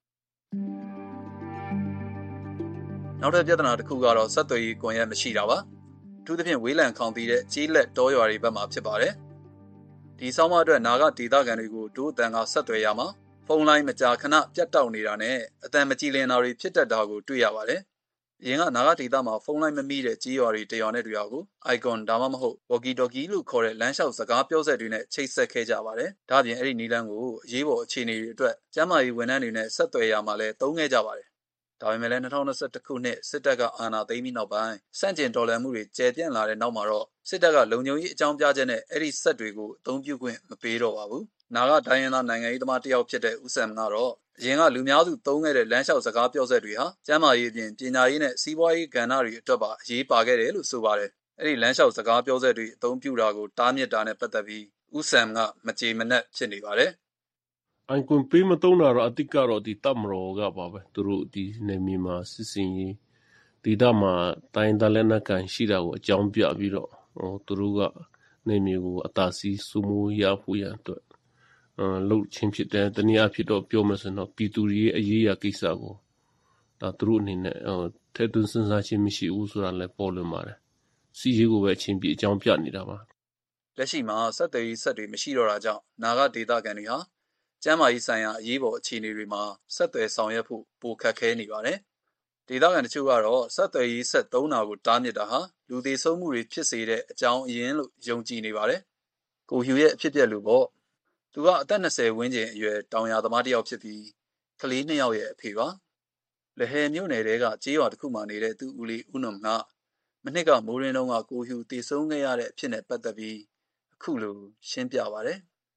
နောက်ထပ်ပြဿနာတစ်ခုကတော့စက်သွယ်ရေးကွန်ရက်မရှိတာပါ။အထူးသဖြင့်ဝေးလံခေါင်သီးတဲ့ကျေးလက်တောရွာတွေဘက်မှာဖြစ်ပါတယ်။ဒီဆောင်းမအတွက်နာဂဒေသခံတွေကိုဒို့အတန်ကဆက်သွယ်ရမှာဖုန်းလိုင်းမကြာခဏပြတ်တောက်နေတာနဲ့အတန်မကြည်လင်တာတွေဖြစ်တတ်တာကိုတွေ့ရပါတယ်။အရင်ကနာဂဒေသမှာဖုန်းလိုင်းမမိတဲ့ကြေးရွာတွေတရွာနဲ့တရွာကို icon ဒါမှမဟုတ် walkie talkie လို့ခေါ်တဲ့လမ်းလျှောက်စကားပြောစက်တွေနဲ့ချိတ်ဆက်ခဲ့ကြပါတယ်။ဒါ့အပြင်အဲ့ဒီနီလန်းကိုအရေးပေါ်အခြေအနေတွေအတွက်ကျန်းမာရေးဝန်ထမ်းတွေနဲ့ဆက်သွယ်ရမှာလည်းသုံးခဲ့ကြပါတယ်။ဒါပေမဲ့လည်း၂၀၂၁ခုနှစ်စစ်တပ်ကအာဏာသိမ်းပြီးနောက်ပိုင်းစန့်ကျင်တော်လှန်မှုတွေကျယ်ပြန့်လာတဲ့နောက်မှာတော့စစ်တပ်ကလုံခြုံရေးအကြောင်းပြချက်နဲ့အဲ့ဒီဆက်တွေကိုအသုံးပြုခွင့်မပေးတော့ပါဘူး။နာဂတိုင်းရင်းသားနိုင်ငံရေးသမားတယောက်ဖြစ်တဲ့ဦးဆမ်ကတော့အရင်ကလူများစုသုံးခဲ့တဲ့လမ်းလျှောက်စကားပြောစက်တွေဟာကျန်းမာရေးအပြင်ပညာရေးနဲ့စီးပွားရေးကဏ္ဍတွေအတွက်ပါအရေးပါခဲ့တယ်လို့ဆိုပါတယ်။အဲ့ဒီလမ်းလျှောက်စကားပြောစက်တွေအသုံးပြုတာကိုတားမြစ်တာနဲ့ပတ်သက်ပြီးဦးဆမ်ကမကြေမနက်ဖြစ်နေပါတယ်။အိုင်ကွန်ပေးမသုံးတာတော့အတိတ်ကတော့ဒီတပ်မတော်ကပါပဲသူတို့ဒီနေမီမှာစစ်စင်ရေးဒီတော့မှတိုင်းတလက်နက်ကန်ရှိတာကိုအကြောင်းပြပြီးတော့ဟိုသူတို့ကနေမျိုးကိုအသာစီးစုမှုရဖို့ရန်အတွက်လှုပ်ချင်းဖြစ်တဲ့တနည်းအားဖြင့်တော့ပြောမှဆိုတော့ပြည်သူတွေရဲ့အရေးအကိစ္စကိုဒါသူတို့အနေနဲ့ထဲသွင်းစဉ်းစားခြင်းမရှိဘူးဆိုတာလည်းပေါ်လွင်ပါတယ်စီရေးကိုပဲအချင်းပြအကြောင်းပြနေတာပါလက်ရှိမှာဆက်သွယ်ရေးဆက်တွေမရှိတော့တာကြောင့်နာဂဒေသခံတွေဟာကျန်းမာရေးဆိုင်ရာအရေးပေါ်အခြေအနေတွေမှာဆက်သွယ်ဆောင်ရွက်ဖို့ပိုခက်ခဲနေပါတယ်ဒေသခံတချို့ကတော့ဆက်သွယ်ရေးဆက်သုံးတာကိုတားမြစ်တာဟာလူသေးဆုံးမှုတွေဖြစ်စေတဲ့အကြောင်းအရင်းလို့ယုံကြည်နေပါတယ်ကိုဟျူရဲ့အဖြစ်အပျက်လို့ပေါ့သူကအသက်၂၀ဝန်းကျင်အရွယ်တောင်ယာသမားတစ်ယောက်ဖြစ်ပြီးကလေးနှစ်ယောက်ရဲ့အဖေပါလဟယ်မြို့နယ်တဲကကြေးရွာတစ်ခုမှာနေတဲ့သူ့ဦးလေးဦးနုံကမနှစ်ကမိုးရင်းတုန်းကကိုဟျူတည်ဆုံးခဲ့ရတဲ့အဖြစ်နဲ့ပတ်သက်ပြီးအခုလိုရှင်းပြပါတယ်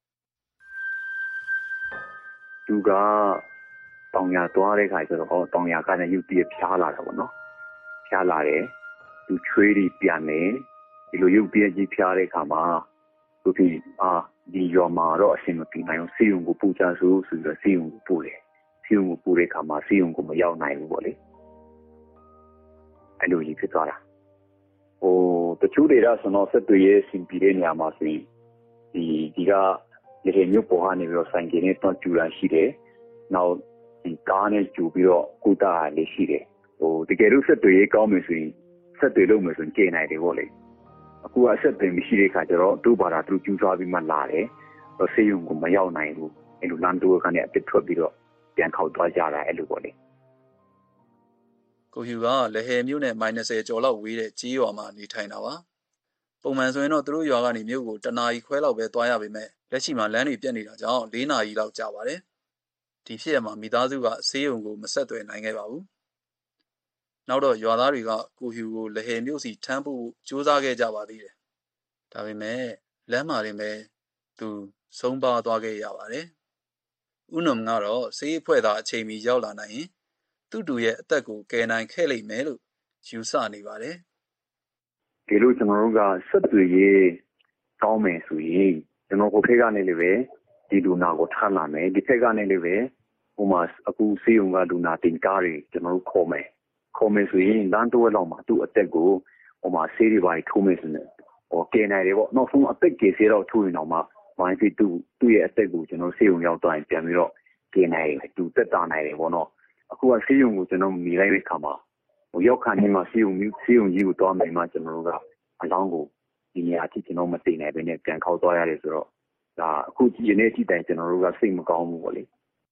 သူကတောင်ယာသွားတဲ့ခါကျတော့တောင်ယာကလည်းရုပ်တရက်ဖြားလာတာပေါ့နော်ဖြားလာတယ်သူချွေးတွေပြန်တယ်ဒီလိုရုပ်တရက်ကြီးဖြားတဲ့ခါမှာသူဒီအာဒီရောမှာတော့အဆင်မပြေနိုင်ဘူးစီယုံကိုပူချဆိုးဆိုတော့စီယုံကိုပူတယ်စီယုံကိုပူတဲ့ခါမှာစီယုံကိုမရောက်နိုင်ဘူးပေါ့လေအဲ့လိုကြီးဖြစ်သွားတာဟိုတချို့တွေကဆိုတော့ဆက်သွယ်ရေးစင်ပြီးတဲ့နေရာမှာဆိုရင်ဒီဒီကလေမျိုးပေါ်ကနေပြီးတော့ဆိုင်ကနေတော့ကျူလာရှိတယ်နောက်ဒီကားနဲ့ကျူပြီးတော့ကုတာလေးရှိတယ်ဟိုတကယ်လို့ဆက်သွယ်ရေးကောင်းမယ်ဆိုရင်ဆက်သွယ်လို့မယ်ဆိုရင်ကျနိုင်တယ်ပေါ့လေအခုအဆက်သွယ်မရှိတဲ့ခါကျတော့သူ့ဘာသာသူကျူသွားပြီးမှလာတယ်တော့ဆေးရုံကိုမရောက်နိုင်ဘူးအဲ့လိုလမ်းတူကနေအစ်ထွက်ပြီးတော့ပြန်ခေါက်သွားကြတာအဲ့လိုပေါ့လေကိုဟျူကလဟယ်မြို့နဲ့မိုင်၂၀ကျော်လောက်ဝေးတဲ့ကြေးရွာမှာနေထိုင်တာပါပုံမှန်ဆိုရင်တော့သူတို့ရွာကနေမြို့ကိုတနာရီခွဲလောက်ပဲသွားရပေမဲ့လက်ရှိမှာလမ်းတွေပြတ်နေတာကြောင့်၄နာရီလောက်ကြာပါတယ်ဒီဖြစ်ရမှာမိသားစုကဆေးရုံကိုမဆက်သွယ်နိုင်ခဲ့ပါဘူးနောက်တော့ရွာသားတွေကကိုဟျူကိုလဟယ်မြို့စီထမ်းဖို့ကြိုးစားခဲ့ကြပါသေးတယ်ဒါပေမဲ့လမ်းမှာတင်ပဲသူဆုံးပါသွားခဲ့ရပါတယ်ဦးနုံကတော့ဆေးအဖွဲ့သားအချိန်မီရောက်လာနိုင်ရင်သူ့တူရဲ့အသက်ကိုကယ်နိုင်ခဲ့လိမ့်မယ်လို့ယူဆနေပါတယ်ဒီလိုကျွန်တော်တို့ကဆက်သွယ်ရေးကောင်းမယ်ဆိုရင်ကျွန်တော်ကိုဖေးကနေလည်းပဲဒီလူနာကိုထားလာမယ်ဒီဖက်ကနေလည်းပဲဟိုမှာအခုဆေးရုံကလူနာတင်ကားတွေကျွန်တော်တို့ခေါ်မယ်ခေါ်မယ်ဆိုရင်လမ်းတော့လောက်မှာသူ့အသက်ကိုဟိုမှာဆေးတွေပါထိုးမယ်ဆိုရင်ဟိုကယ်နိုင်တယ်ပေါ့နောက်ဆုံးအသက်ကြီးဆေးတော့ထိုးရင်တော့မှမိုင်းဖီသူ့သူ့ရဲ့အသက်ကိုကျွန်တော်ဆေးရုံရောက်သွားရင်ပြန်ပြီးတော့ကယ်နိုင်တယ်သူသက်သာနိုင်တယ်ပေါ့နော်အခုကဆေးရုံကိုကျွန်တော်မြင်လိုက်တဲ့အခါမှာဟိုရောက်ခါနေမှာဆေးရုံမျိုးဆေးရုံကြီးကိုသွားမယ်မှကျွန်တော်တို့ကအလောင်းကိုဒီနေရာအထိကျွန်တော်မသိနိုင်ဘဲနဲ့ပြန်ခေါက်သွားရတယ်ဆိုတော့ဒါအခုဒီနေ့အထိတိုင်ကျွန်တော်တို့ကစိတ်မကောင်းဘူးပေါ့လေ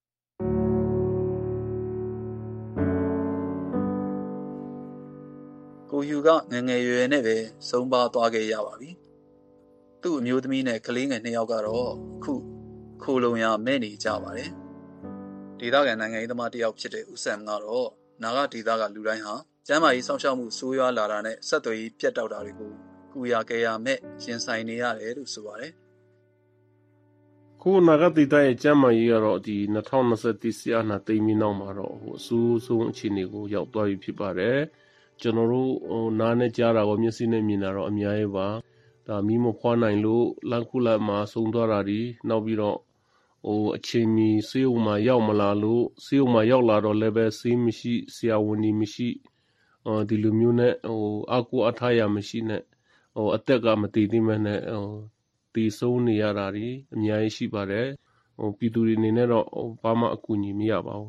ကိုဟျူကငငယ်ရွယ်နဲ့ပဲဆုံးပါသွားခဲ့ရပါပြီသူ့အမျိုးသမီးနဲ့ကလေးငယ်နှစ်ယောက်ကတော့ခုခိုလုံရမဲ့နေကြပါတယ်ဒေသခံနိုင်ငံရေးသမားတစ်ယောက်ဖြစ်တဲ့ဦးဆမ်ကတော့နာဂဒေသကလူတိုင်းဟာကျမ်းမာရေးစောင့်ရှောက်မှုဆိုးရွားလာတာနဲ့ဆက်သွယ်ရေးပြတ်တောက်တာတွေကိုကူရကယ်ရမဲ့ရင်ဆိုင်နေရတယ်လို့ဆိုပါတယ်ခုနာဂဒေသရဲ့ကျမ်းမာရေးကတော့ဒီ၂၀၂၁ဆီအာနာသိမ်းပြီးနောက်မှာတော့ဟိုအဆူဆုံးအခြေအနေကိုရောက်သွားပြီဖြစ်ပါတယ်ကျွန်တော်တို့ဟိုနားနဲ့ကြားတာကိုမျက်စိနဲ့မြင်တာတော့အများကြီးပါဒါမီးမဖွားနိုင်လို့လမ်းခုလမ်းမှာဆုံးသွားတာဒီနောက်ပြီးတော့ဟိုအချိန်မီဆေးရုံမှာရောက်မလာလို့ဆေးရုံမှာရောက်လာတော့လည်းပဲဆေးမရှိဆရာဝန်ကြီးမရှိအော်ဒီလိုမျိုးနဲ့ဟိုအကူအထားရမရှိနဲ့ဟိုအသက်ကမတည်သေးမဲ့နဲ့ဟိုတည်ဆုံးနေရတာဒီအများကြီးရှိပါတယ်ဟိုပြည်သူတွေအနေနဲ့တော့ဘာမှအကူအညီမရပါဘူး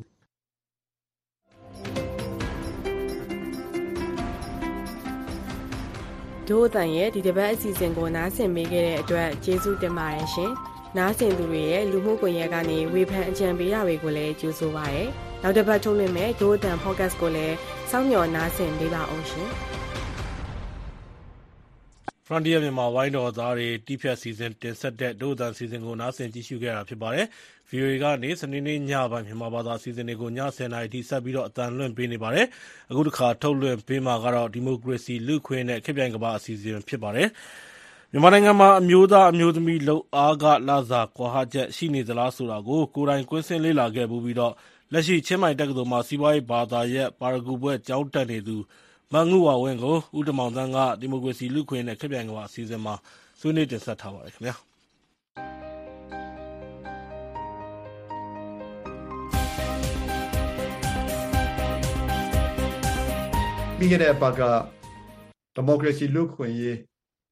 ဒို့အတန်ရဲ့ဒီတစ်ပတ်အစီအစဉ်ကိုနားဆင်ပေးခဲ့တဲ့အတွက်ကျေးဇူးတင်ပါတယ်ရှင်နားဆင်သူတွေရဲ့လူမှုကွန်ရက်ကနေဝေဖန်အကြံပေးတာတွေကိုလည်းကြိုဆိုပါရစေနောက်တစ်ပတ်ထုတ်လွှင့်မယ့်ဒို့အတန် podcast ကိုလည်းစောင့်မျှော်နားဆင်ပေးပါအောင်ရှင် Frontier မြန်မာဝိုင်းတော်သားတွေတီးဖြတ်စီစဉ်တင်ဆက်တဲ့ဒို့အတန်စီစဉ်ကိုနားဆင်ကြည့်ရှုခဲ့တာဖြစ်ပါတယ်။ဗီအိုအေကနေစနေနေ့ညပိုင်းမြန်မာဘာသာအစီအစဉ်တွေကိုညဆယ်နာရီထိဆက်ပြီးတော့အတန်လွှင့်ပေးနေပါတယ်။အခုတစ်ခါထုတ်လွှင့်ပေးမှာကတော့ဒီမိုကရေစီလူ့ခွင့်နဲ့ခေတ်ပြိုင်ကမ္ဘာအစီအစဉ်ဖြစ်ပါတယ်။မြန်မာနိုင်ငံမှာအမျိုးသားအမျိုးသမီးလုံအားကလစာကွာဟချက်ရှိနေသလားဆိုတာကိုကိုယ်တိုင်ကွင်းဆင်းလေ့လာခဲ့ပြီးတော့လက်ရှိချင်းမိုင်တက္ကသိုလ်မှာစီးပွားရေးဘာသာရပ်ပါရဂူဘွဲ့ကျောင်းတက်နေသူမငုဝဝင်းကိုဦးတမောင်သန်းကဒီမိုကရေစီလူ့ခွင့်နဲ့ခေတ်ပြိုင်ကမ္ဘာအစီအစဉ်မှာဆွေးနွေးတင်ဆက်ထားပါတယ်ခင်ဗျာပြီးခဲ့တဲ့အပတ်ကဒီမိုကရေစီလူ့ခွင့်ရေး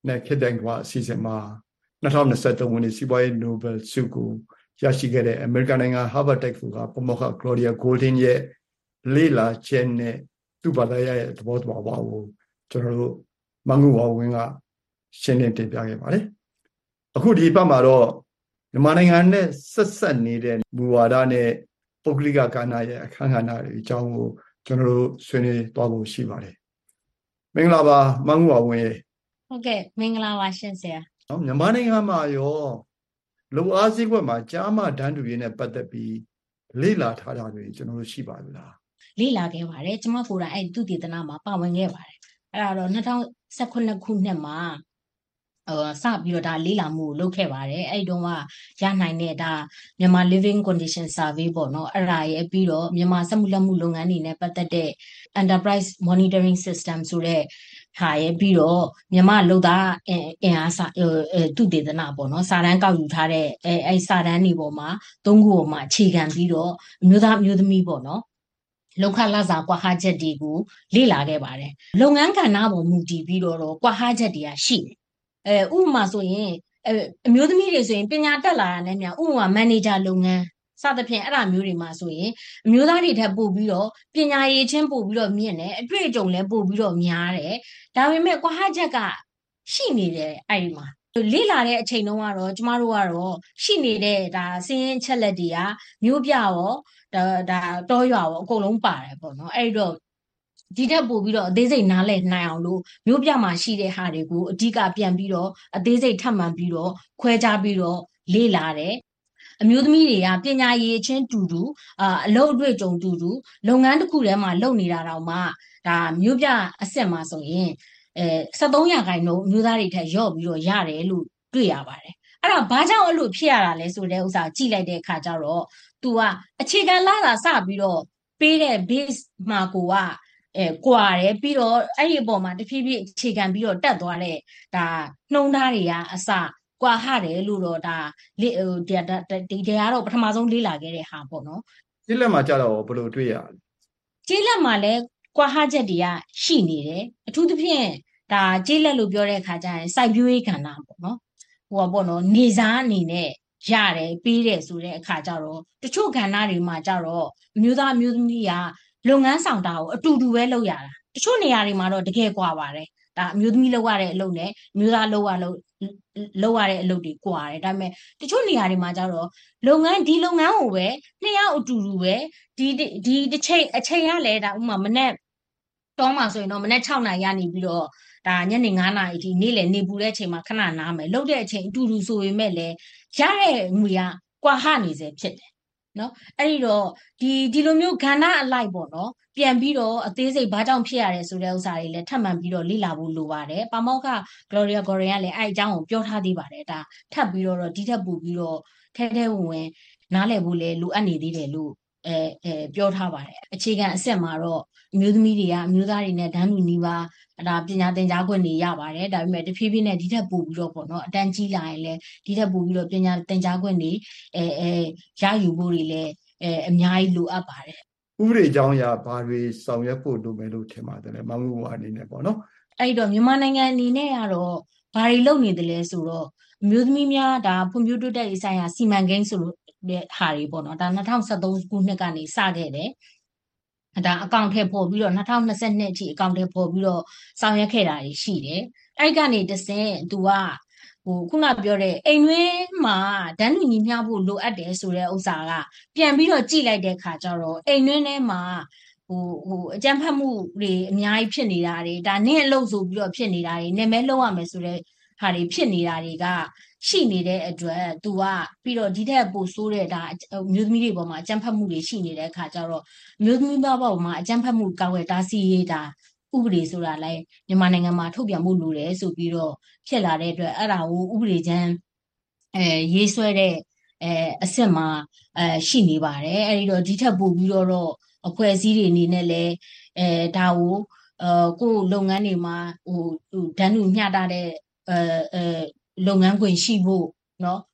နဲ့ခေတ်တိုင်းကအစီအစဉ်မှာ၂၀၂၃ခုနှစ်စီးပွားရေးနိုဘယ်ဆုကိုရရှိခဲ့တဲ့အမေရိကန်နိုင်ငံ Harvard တက္ကသိုလ်ကပမောက္ခ Gloria Goldin ရဲ့လေ့လာချက်နဲ့သူ့ဘာသာရပ်ရဲ့သဘောတဘာဝကိုကျွန်တော်တို့မငုဝဝင်းကရှင်းလင်းတင်ပြခဲ့ပါတယ်အခုဒီဘက်မှာတော့မြန်မာနိုင်ငံနဲ့ဆက်ဆက်နေတဲ့မူဝါဒနဲ့ပုဂ္ဂလိကကဏ္ဍရဲ့အခမ်းကဏ္ဍတွေအကြောင်းကိုကျွန်တော်တို့ဆွေးနွေးသွားဖို့ရှိပါတယ်မင်္ဂလာပါမငုဝဝင်းရေဟုတ်ကဲ့မင်္ဂလာပါရှင်ဆရာနော်မြန်မာနိုင်ငံမှာရောလုံအားစည်းကွက်မှာကြားမတန်းတူရေးနဲ့ပတ်သက်ပြီးလေ့လာထားတာတွေကျွန်တော်တို့ရှိပါပြီလားလေ့လာခဲ့ပါတယ်ကျွန်မကိုယ်တိုင်အဲ့သူတည်တနာမှာပါဝင်ခဲ့ပါတယ်အဲ့ဒါတော့၂၀၁၈ခုနှစ်မှာဟိုစပြီးတော့ဒါလေးလာမှုလုပ်ခဲ့ပါတယ်အဲ့တုန်းကရနိုင်တဲ့ဒါမြန်မာ living condition survey ပေါ့နော်အဲ့ဒါရဲ့ပြီးတော့မြန်မာစက်မှုလက်မှုလုပ်ငန်းတွေနဲ့ပတ်သက်တဲ့ enterprise monitoring system ဆိုတဲ့ဟာရဲ့ပြီးတော့မြန်မာလုပ်သားအင်အားစာသူတည်တနာပေါ့နော်စာတန်းကောက်ယူထားတဲ့အဲအဲ့စာတန်းတွေပေါ်မှာသုံးခုပေါ်မှာအခြေခံပြီးတော့အမျိုးသားမျိုးသမီးပေါ့နော်လောက်ခလာစာကွာဟာချက်တွေကိုလေ့လာခဲ့ပါတယ်လုပ်ငန်းကဏ္ဍပေါ်မူတည်ပြီးတော့ကွာဟာချက်တွေကရှိတယ်အဲဥပမာဆိုရင်အမျိုးသမီးတွေဆိုရင်ပညာတက်လာတာနဲ့များဥပမာမန်နေဂျာလုပ်ငန်းစသဖြင့်အဲ့ဒါမျိုးတွေမှာဆိုရင်အမျိုးသားတွေထပ်ပို့ပြီးတော့ပညာရေးချင်းပို့ပြီးတော့မြင့်တယ်အတွေ့အကြုံလည်းပို့ပြီးတော့များတယ်ဒါပေမဲ့ကွာဟချက်ကရှိနေတယ်အဲ့ဒီမှာလေ့လာတဲ့အချိန်တုန်းကတော့ကျမတို့ကတော့ရှိနေတဲ့ဒါစင်းရင်ချက်လက်တွေကမျိုးပြရောဒါဒါတောရွာရောအကုန်လုံးပါတယ်ပေါ့နော်အဲ့တော့ဒီထက်ပို့ပြီးတော့အသေးစိတ်နားလည်နိုင်အောင်လို့မျိုးပြမှာရှိတဲ့ဟာတွေကိုအဓိကပြန်ပြီးတော့အသေးစိတ်ထပ်မှန်ပြီးတော့ခွဲခြားပြီးတော့လေ့လာတယ်အမျိုးသမီးတွေကပညာရေးချင်းတူတူအာအလုပ်အတွေ့အကြုံတူတူလုပ်ငန်းတစ်ခုထဲမှာလုပ်နေတာတော့မှဒါမျိုးပြအစစ်မှာဆိုရင်အဲ၁၃ရာခိုင်နှုန်းအမျိုးသားတွေထက်ရော့ပြီးတော့ရတယ်လို့တွေ့ရပါတယ်အဲ့ဒါဘာကြောင့်အဲ့လိုဖြစ်ရတာလဲဆိုတဲ့ဥစ္စာကြည့်လိုက်တဲ့အခါကျတော့ तू ကအခြေခံလာတာစပြီးတော့ပေးတဲ့ base မှာကိုကအဲကွာတယ်ပြီးတော့အဲ့ဒီအပေါ်မှာတဖြည်းဖြည်းအခြေခံပြီးတော့တက်သွားတဲ့ဒါနှုံသားတွေကအစကွာဟတယ်လို့တော့ဒါဟိုဒီဒီကတော့ပထမဆုံးလေ့လာခဲ့တဲ့ဟာပေါ့နော်ကျေးလက်မှာကြတော့ဘယ်လိုတွေ့ရလဲကျေးလက်မှာလည်းကွာဟချက်တွေကရှိနေတယ်အထူးသဖြင့်ဒါကျေးလက်လို့ပြောတဲ့အခါကျရင်စိုက်ပျိုးရေးကဏ္ဍပေါ့နော်ဟိုပေါ့နော်နေစားအနေနဲ့ရတယ်ပေးတယ်ဆိုတဲ့အခါကျတော့တချို့ကဏ္ဍတွေမှာကျတော့အမျိုးသားအမျိုးသမီးကလုပ်ငန်းဆောင်တာကိုအတူတူပဲလုပ်ရတာတချို့နေရာတွေမှာတော့တကယ်ကွာပါတယ်ဒါအမျိုးသမီးလုပ်ရတဲ့အလုပ်နဲ့အမျိုးသားလုပ်ရလုပ်လုပ်ရတဲ့အလုပ်တွေကွာတယ်ဒါပေမဲ့တချို့နေရာတွေမှာကျတော့လုပ်ငန်းဒီလုပ်ငန်းကိုပဲနှစ်ယောက်အတူတူပဲဒီဒီတစ်ချိန်အချိန်ရလဲဒါဥမာမနေ့တောင်းမှာဆိုရင်တော့မနေ့၆နာရီကနေပြီးတော့ဒါညနေ၅နာရီအထိနေ့လည်နေပူတဲ့အချိန်မှာခဏနားမယ်လုပ်တဲ့အချိန်အတူတူဆိုပေမဲ့လည်းရတဲ့ငွေကကွာဟနေစေဖြစ်တယ်နော်အဲ့ဒီတော့ဒီဒီလိုမျိုးကဏ္ဍအလိုက်ပေါ့နော်ပြန်ပြီးတော့အသေးစိတ်ဘာကြောင့်ဖြစ်ရလဲဆိုတဲ့ဥစ္စာတွေလည်းထပ်မံပြီးတော့လေ့လာဖို့လိုပါတယ်ပါမောက္ခ Gloria Gorin ကလည်းအဲ့အကြောင်းကိုပြောထားသေးပါတယ်ဒါထပ်ပြီးတော့ဒီထက်ပိုပြီးတော့ထဲထဲဝင်ဝင်နားလည်ဖို့လည်းလိုအပ်နေသေးတယ်လို့အဲအဲပြောထားပါတယ်အခြေခံအစစ်မှာတော့အမျိုးသမီးတွေကအမျိုးသားတွေနဲ့ဒန်းတူနီးပါးဒါပညာသင်ကြားခွင့်တွေရပါတယ်ဒါပေမဲ့တဖြည်းဖြည်းနဲ့ဒီထက်ပိုပြီးတော့ပေါ့နော်အတန်းကြီးလာရင်လည်းဒီထက်ပိုပြီးတော့ပညာသင်ကြားခွင့်တွေအဲအဲရယူဖို့တွေလည်းအဲအများကြီးလိုအပ်ပါတယ်ဥပဒေအကြောင်းအရာဘာတွေဆောင်ရွက်ဖို့လိုမယ်လို့ထင်ပါတယ်မငုဝအနေနဲ့ပေါ့နော်အဲ့တော့မြန်မာနိုင်ငံအနေနဲ့ကတော့ဘာတွေလုပ်နေတယ်လဲဆိုတော့အမျိုးသမီးများဒါဖွံ့ဖြိုးတိုးတက်ရေးဆိုင်ရာစီမံကိန်းဆိုလို့တဲ့ဟာတွေပေါ့နော်ဒါ၂၀၁၃ခုနှစ်ကနေစခဲ့တယ်ဒါအကောင့်ထဲပေါ်ပြီးတော့၂၀၂၂အထိအကောင့်ထဲပေါ်ပြီးတော့ဆောင်ရွက်ခဲ့တာတွေရှိတယ်အဲ့ကနေတဆင့် तू ကဟိုခုနပြောတဲ့အိမ်တွင်းမှာဓာတ်လူညီမျှဖို့လိုအပ်တယ်ဆိုတဲ့ဥစ္စာကပြန်ပြီးတော့ကြည့်လိုက်တဲ့ခါကျတော့အိမ်တွင်းထဲမှာဟိုဟိုအကြမ်းဖက်မှုတွေအများကြီးဖြစ်နေတာတွေဒါနင့်အလုပ်ဆိုပြီးတော့ဖြစ်နေတာတွေနာမည်လောက်ရမယ်ဆိုတဲ့ဟာတွေဖြစ်နေတာတွေကရှိနေတဲ့အတွက် तू ကပြီးတော့ဒီထက်ပိုဆိုးတဲ့ဒါမျိုးသမီးတွေပေါ်မှာအကြမ်းဖက်မှုတွေရှိနေတဲ့အခါကျတော့မျိုးသမီးဘပေါ်မှာအကြမ်းဖက်မှုကောက်ွယ်တားဆီးရေးဒါဥပဒေဆိုတာလဲမြန်မာနိုင်ငံမှာထုတ်ပြန်မှုလိုတယ်ဆိုပြီးတော့ဖြစ်လာတဲ့အတွက်အဲ့ဒါကိုဥပဒေချမ်းအဲရေးဆွဲတဲ့အဲအစ်စ်မှာအဲရှိနေပါတယ်အဲ့ဒီတော့ဒီထက်ပိုပြီးတော့အဖွဲ့အစည်းတွေအနေနဲ့လဲအဲဒါကိုအဲကိုလုပ်ငန်းတွေမှာဟိုဓာတ်လူမျှတာတဲ့အဲအဲလုပ်ငန်းခွင်ရှိဖို့เนาะ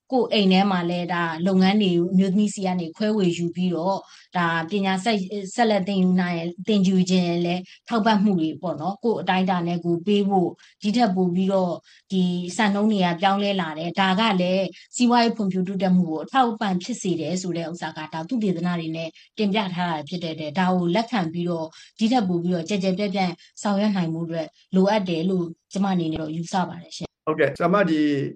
ကိုအိမ်ထဲမှာလဲဒါလုပ်ငန်းတွေအမျိုးသမီးစီကနေခွဲဝေယူပြီးတော့ဒါပညာဆက်ဆက်လက်သင်ယူနိုင်သင်ယူခြင်းလဲထောက်ပံ့မှုတွေပေါ့နော်ကိုအတိုင်းအတာနဲ့ကိုပေးဖို့ဒီထက်ပိုပြီးတော့ဒီစံနှုန်းတွေကပြောင်းလဲလာတယ်ဒါကလည်းစီးပွားရေးဖွံ့ဖြိုးတိုးတက်မှုကိုအထောက်အပံ့ဖြစ်စေတယ်ဆိုတဲ့ဥစ္စာကဒါသူတေသနာတွေနဲ့တင်ပြထားတာဖြစ်တဲ့တဲ့ဒါကိုလက်ခံပြီးတော့ဒီထက်ပိုပြီးတော့ကြဲကြဲပြန့်ပြန့်ဆောင်ရွက်နိုင်မှုအတွက်လိုအပ်တယ်လို့ကျမအနေနဲ့တော့ယူဆပါတယ်ရှင်ဟုတ်ကဲ့ဆရာမဒီ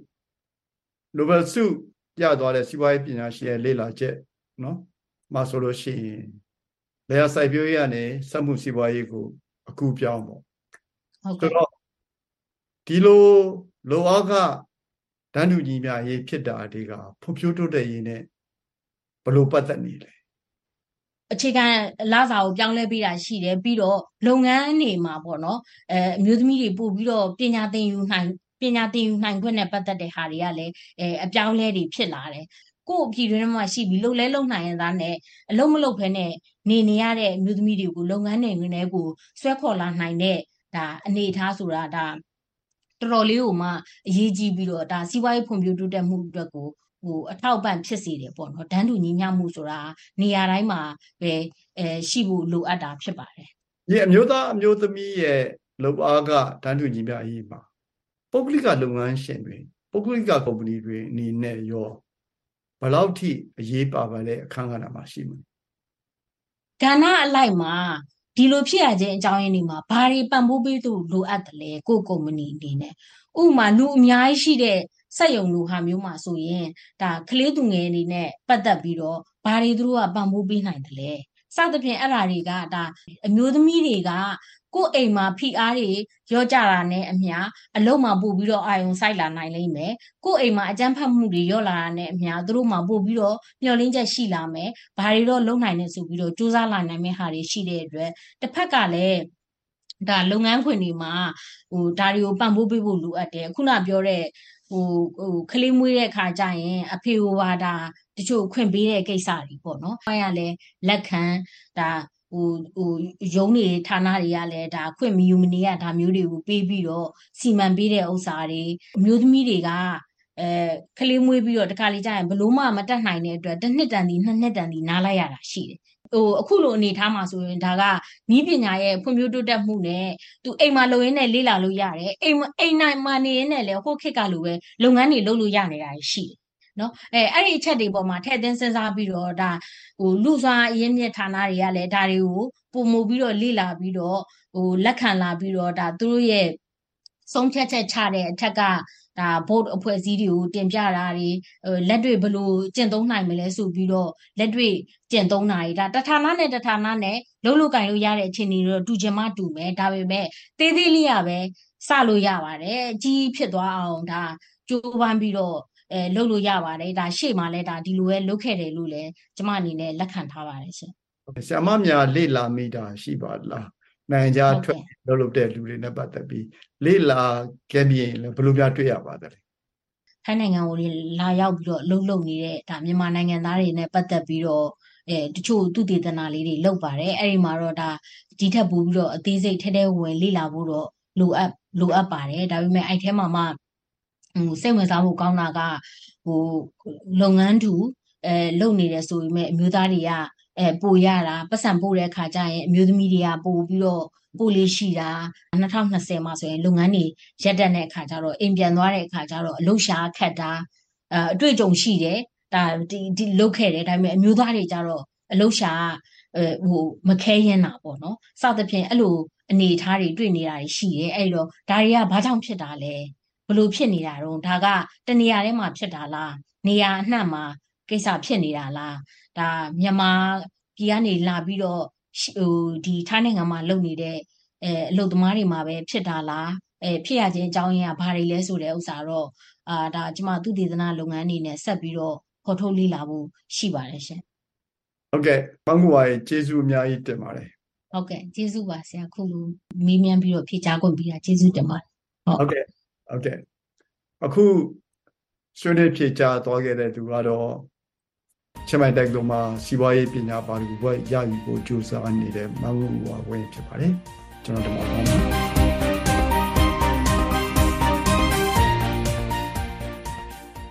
Nobel ဆုရသွားတဲ့စီးပွားရေးပညာရှင်ရဲ့လေ့လာချက်နော်မဆိုလို့ရှိရင်လေယာစိုက်ပျိုးရေးကနေစက်မှုစီးပွားရေးကိုအကူပြောင်းပေါ့ဟုတ်ကဲ့တော့ဒီလိုလိုအားကတန်းတူညီမျှရေးဖြစ်တာတွေကဖွံ့ဖြိုးတိုးတက်ရေးနဲ့ဘယ်လိုပတ်သက်နေလဲအခြေခံလစာကိုပြောင်းလဲပေးတာရှိတယ်ပြီးတော့လုပ်ငန်းတွေမှာပေါ့နော်အဲအမျိုးသမီးတွေပို့ပြီးတော့ပညာသင်ယူနိုင်ပညာသင်ယူနိုင်ခွင့်နဲ့ပတ်သက်တဲ့ဟာတွေကလည်းအဲအပြောင်းလဲတွေဖြစ်လာတယ်ကို့အပြည်တွင်းမှာရှိပြီးလှုပ်လဲလှုပ်နိုင်ရသားနဲ့အလုံးမလှုပ်ဖဲနဲ့နေနေရတဲ့အမျိုးသမီးတွေကိုလုပ်ငန်းတွေတွေကိုဆွဲခေါ်လာနိုင်တဲ့ဒါအနေအထားဆိုတာဒါတော်တော်လေးကိုမှအရေးကြီးပြီးတော့ဒါစီးပွားရေးဖွံ့ဖြိုးတိုးတက်မှုအတွက်ကိုဟိုအထောက်ပံ့ဖြစ်စေတယ်ပေါ့နော်တန်းတူညီမျှမှုဆိုတာနေရာတိုင်းမှာပဲအဲရှိဖို့လိုအပ်တာဖြစ်ပါတယ်ဒီအမျိုးသားအမျိုးသမီးရဲ့လုပ်အားကတန်းတူညီမျှရေးမှာပုဂ္ဂလိကလုပ်ငန်းရှင်တွေပုဂ္ဂလိကကုမ္ပဏီတွေအနေနဲ့ရောဘယ်လောက်ထိအရေးပါပါလဲအခန်းကဏ္ဍမှာရှိမှာကဏ္ဍအလိုက်မှာဒီလိုဖြစ်ရခြင်းအကြောင်းရင်းတွေမှာဘာတွေပံ့ပိုးပေးသူလိုအပ်တယ်လဲကိုကုမ္ပဏီအနေနဲ့ဥပမာလူအများကြီးရှိတဲ့စက်ရုံလိုဟာမျိုးမှာဆိုရင်ဒါကလေးသူငယ်တွေနဲ့ပတ်သက်ပြီးတော့ဘာတွေသူတို့ကပံ့ပိုးပေးနိုင်တယ်လဲစသဖြင့်အဲ့ဓာတွေကဒါအမျိုးသမီးတွေကကိုယ်အိမ်မှာဖိအားတွေရောကြတာနဲ့အမျှအလုံးမှာပို့ပြီးတော့အာယုံစိုက်လာနိုင်လိမ့်မယ်ကိုယ်အိမ်မှာအကြမ်းဖက်မှုတွေရောလာတာနဲ့အမျှသူတို့မှာပို့ပြီးတော့မျှော်လင့်ချက်ရှိလာမယ်ဘာတွေတော့လုံနိုင်နေဆိုပြီးတော့စူးစမ်းလာနိုင်မယ့်ဟာတွေရှိတဲ့အတွက်တစ်ဖက်ကလည်းဒါလုပ်ငန်းခွင်တွေမှာဟိုဒါတွေကိုပံ့ပိုးပေးဖို့လိုအပ်တယ်ခုနပြောတဲ့ဟိုဟိုကလေးမွေးတဲ့ခါကျရင်အဖေဟိုပါဒါတချို့ခွင့်ပေးတဲ့ကိစ္စတွေပေါ့နော်။အဲ့ရလဲလက်ခံဒါဟိုဟိုရုံးတွေဌာနတွေကလည်းဒါခွင့်မယူမနေရဒါမျိုးတွေကိုပေးပြီးတော့စီမံပေးတဲ့ဥစ္စာတွေအမျိုးသမီးတွေကအဲကလေးမွေးပြီးတော့တခါလေကြာရင်ဘလို့မှမတက်နိုင်တဲ့အတွက်တစ်နှစ်တန်ဒီနှစ်နှစ်တန်ဒီနားလိုက်ရတာရှိတယ်ဟိုအခုလိုအနေထားမှာဆိုရင်ဒါကနီးပညာရဲ့ဖွံ့ဖြိုးတိုးတက်မှုနဲ့သူအိမ်မှာလုပ်ရင်းနဲ့လေ့လာလို့ရတယ်အိမ်အိမ်နိုင်မှာနေရင်းနဲ့လည်းဟိုခေတ်ကလိုပဲလုပ်ငန်းတွေလုပ်လို့ရနေတာရှိတယ်နော်အဲအဲ့ဒီအချက်တွေပေါ်မှာထည့်သွင်းစဉ်းစားပြီးတော့ဒါဟိုလူစွာအရင်းမြစ်ဌာနတွေကလည်းဒါတွေကိုပုံမူပြီးတော့လေ့လာပြီးတော့ဟိုလက်ခံလာပြီးတော့ဒါသူတို့ရဲ့ဆုံးဖြတ်ချက်ချတဲ့အထက်ကဒါ board အဖွဲ့အစည်းတွေကိုတင်ပြတာတွေလက်တွေ့ဘယ်လိုကျင့်သုံးနိုင်မလဲဆိုပြီးတော့လက်တွေ့ကျင့်သုံးတာတွေဒါတဌာနနဲ့တဌာနနဲ့လုံးလို့ကင်လို့ရတဲ့အခြေအနေတွေတော့တူချင်မှတူမယ်ဒါပေမဲ့သေးသေးလေးရပဲစလို့ရပါတယ်အကြီးဖြစ်သွားအောင်ဒါကြိုးပမ်းပြီးတော့အဲလုပ်လို့ရပါတယ်ဒါရှေ့မှာလဲဒါဒီလိုပဲလုပ်ခဲ့တယ်လို့လဲကျမအနေနဲ့လက်ခံထားပါတယ်ရှင်ဆရာမများလေ့လာမိတာရှိပါလားနိုင်ငံခြားထွက်လုပ်လုပ်တဲ့လူတွေနဲ့ပတ်သက်ပြီးလေ့လာခဲ့ပြီးရင်လည်းဘယ်လိုများတွေ့ရပါသလဲထိုင်းနိုင်ငံကိုလာရောက်ပြီးတော့လှုပ်လှုပ်နေတဲ့ဒါမြန်မာနိုင်ငံသားတွေနဲ့ပတ်သက်ပြီးတော့အဲတချို့သူတည်တနာလေးတွေလုပ်ပါတယ်အဲ့ဒီမှာတော့ဒါဒီထက်ပိုပြီးတော့အသေးစိတ်ထဲထဲဝင်လေ့လာဖို့တော့လိုအပ်လိုအပ်ပါတယ်ဒါပေမဲ့အဲ့ထဲမှာမှဟိုစိတ်ဝင်စားဖို့ကောင်းတာကဟိုလုပ်ငန်းတူအဲလုပ်နေတယ်ဆိုပေမဲ့အမျိုးသားတွေကအဲပို့ရတာပတ်စံပို့တဲ့အခါကျရင်အမျိုးသမီးတွေကပို့ပြီးတော့ပို့လေးရှိတာ၂၀၂၀မှာဆိုရင်လုပ်ငန်းတွေရပ်တန့်တဲ့အခါကျတော့အိမ်ပြန်သွားတဲ့အခါကျတော့အလုပ်ရှာခက်တာအဲအတွေ့အကြုံရှိတယ်ဒါဒီဒီလုပ်ခဲ့တယ်ဒါပေမဲ့အမျိုးသားတွေကျတော့အလုပ်ရှာအဲဟိုမခဲရင်တာပေါ့နော်စသဖြင့်အဲ့လိုအနေအထားတွေတွေ့နေတာရှိတယ်အဲ့တော့ဒါတွေကဘာကြောင့်ဖြစ်တာလဲဘလို့ဖြစ်နေတာတော့ဒါကတနေရာထဲမှာဖြစ်တာလားနေရာအနှံ့မှာကိစ္စဖြစ်နေတာလားဒါမြန်မာပြည်ကနေလာပြီးတော့ဟိုဒီထိုင်းနိုင်ငံမှာလုပ်နေတဲ့အဲအလုပ်သမားတွေမှာပဲဖြစ်တာလားအဲဖြစ်ရခြင်းအကြောင်းရင်းကဘာတွေလဲဆိုတဲ့ဥစ္စာတော့အာဒါကျမသူတည်သနာလုပ်ငန်းအနေနဲ့ဆက်ပြီးတော့ဖော်ထုတ်လေ့လာဖို့ရှိပါတယ်ရှင်ဟုတ်ကဲ့ကောင်းကင်ရဲ့ကျေးဇူးအများကြီးတင်ပါတယ်ဟုတ်ကဲ့ကျေးဇူးပါဆရာခုလိုမေးမြန်းပြီးတော့ဖြေကြားခွင့်ပေးတာကျေးဇူးတင်ပါတယ်ဟုတ်ကဲ့ဟုတ်ကဲ့အခုဆွေးနွေးဖြေကြားသွားခဲ့တဲ့သူကတော့ချင်းမိုင်တက်လို့မှာစီးပွားရေးပညာပါရီဘွဲ့ရယူဖို့ကြိုးစားနေတဲ့မန်ဝူဝါဝင်းဖြစ်ပါတယ်ကျွန်တော်တို့ပါဒီ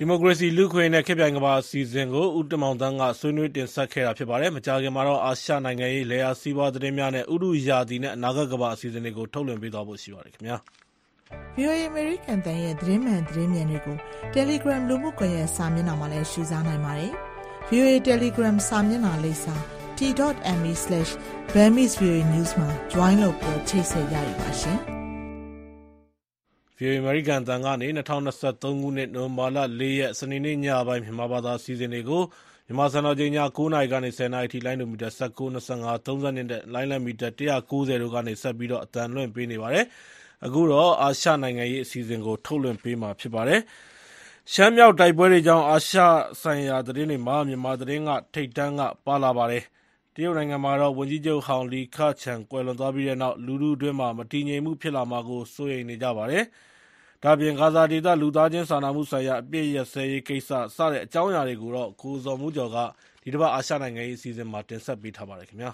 ဒီမိုကရေစီလူ့ခွင့်နဲ့ခေတ်ပြိုင်ကဘာအစီအစဉ်ကိုဦးတမောင်တန်းကဆွေးနွေးတင်ဆက်ခဲ့တာဖြစ်ပါတယ်။မကြာခင်မှာတော့အာရှနိုင်ငံရေးလေယာစီးပွားသတင်းများနဲ့ဥရုယာတီနဲ့အနာဂတ်ကဘာအစီအစဉ်တွေကိုထုတ်လွှင့်ပေးသွားဖို့ရှိပါတယ်ခင်ဗျာ။ ဗွီအိုအေ American တန်ရဲ့သတင်းမှန်သတင်းမြန်တွေကို Telegram လူမှုကွန်ရက်စာမျက်နှာမှာလည်းရှုစားနိုင်ပါတယ်။ ဗွီအိုအေ Telegram စာမျက်နှာလိပ်စာ t dot m e slash burmese voa news မှာ join လုပ်ပြီးချိတ်ဆက်ရရပါရှင်။ဗွီအိုအေ American တန်ကနေ၂၀၂၃ခုနှစ်နိုဝင်ဘာလလေးရက်စနေနေ့ညပိုင်းမြန်မာဘာသာအစီအစဉ်တွေကိုမြန်မာစံတော်ချိန်ည၉နာရီကနေ၁၀နာရီထိလိုင်းဒိုမီတာ၁၉ ၂၅ ၃၂နဲ့လိုင်းလံမီတာ၁၉၀တို့ကနေဆက်ပြီးတော့အသံလွှင့်ပေးနေပါတယ်။အခုတော့အာရှနိုင်ငံရေးအစီအစဉ်ကိုထုတ်လွှင့်ပေးမှာဖြစ်ပါတယ်။ရှမ်းမြောက်တိုက်ပွဲတွေကြောင့်အာရှဆိုင်ရာသတင်းတွေမှာမြန်မာသတင်းကထိပ်တန်းကပါလာပါတယ်။တရုတ်နိုင်ငံမှာတော့ဝန်ကြီးချုပ်ဟောင်းလီခချန်ကွယ်လွန်သွားပြီးတဲ့နောက်လူထုအတွင်းမှာမတည်ငြိမ်မှုဖြစ်လာမှာကိုစိုးရိမ်နေကြပါတယ်။ဒါ့အပြင်ဂါဇာဒေသလူသားချင်းစာနာမှုဆိုင်ရာအပြည့်ရစဲရေးကိစ္စစတဲ့အကြောင်းအရာတွေကိုတော့ကိုဇော်မိုးကျော်ကဒီတစ်ပတ်အာရှနိုင်ငံရေးအစီအစဉ်မှာတင်ဆက်ပေးထားပါတယ်ခင်ဗျာ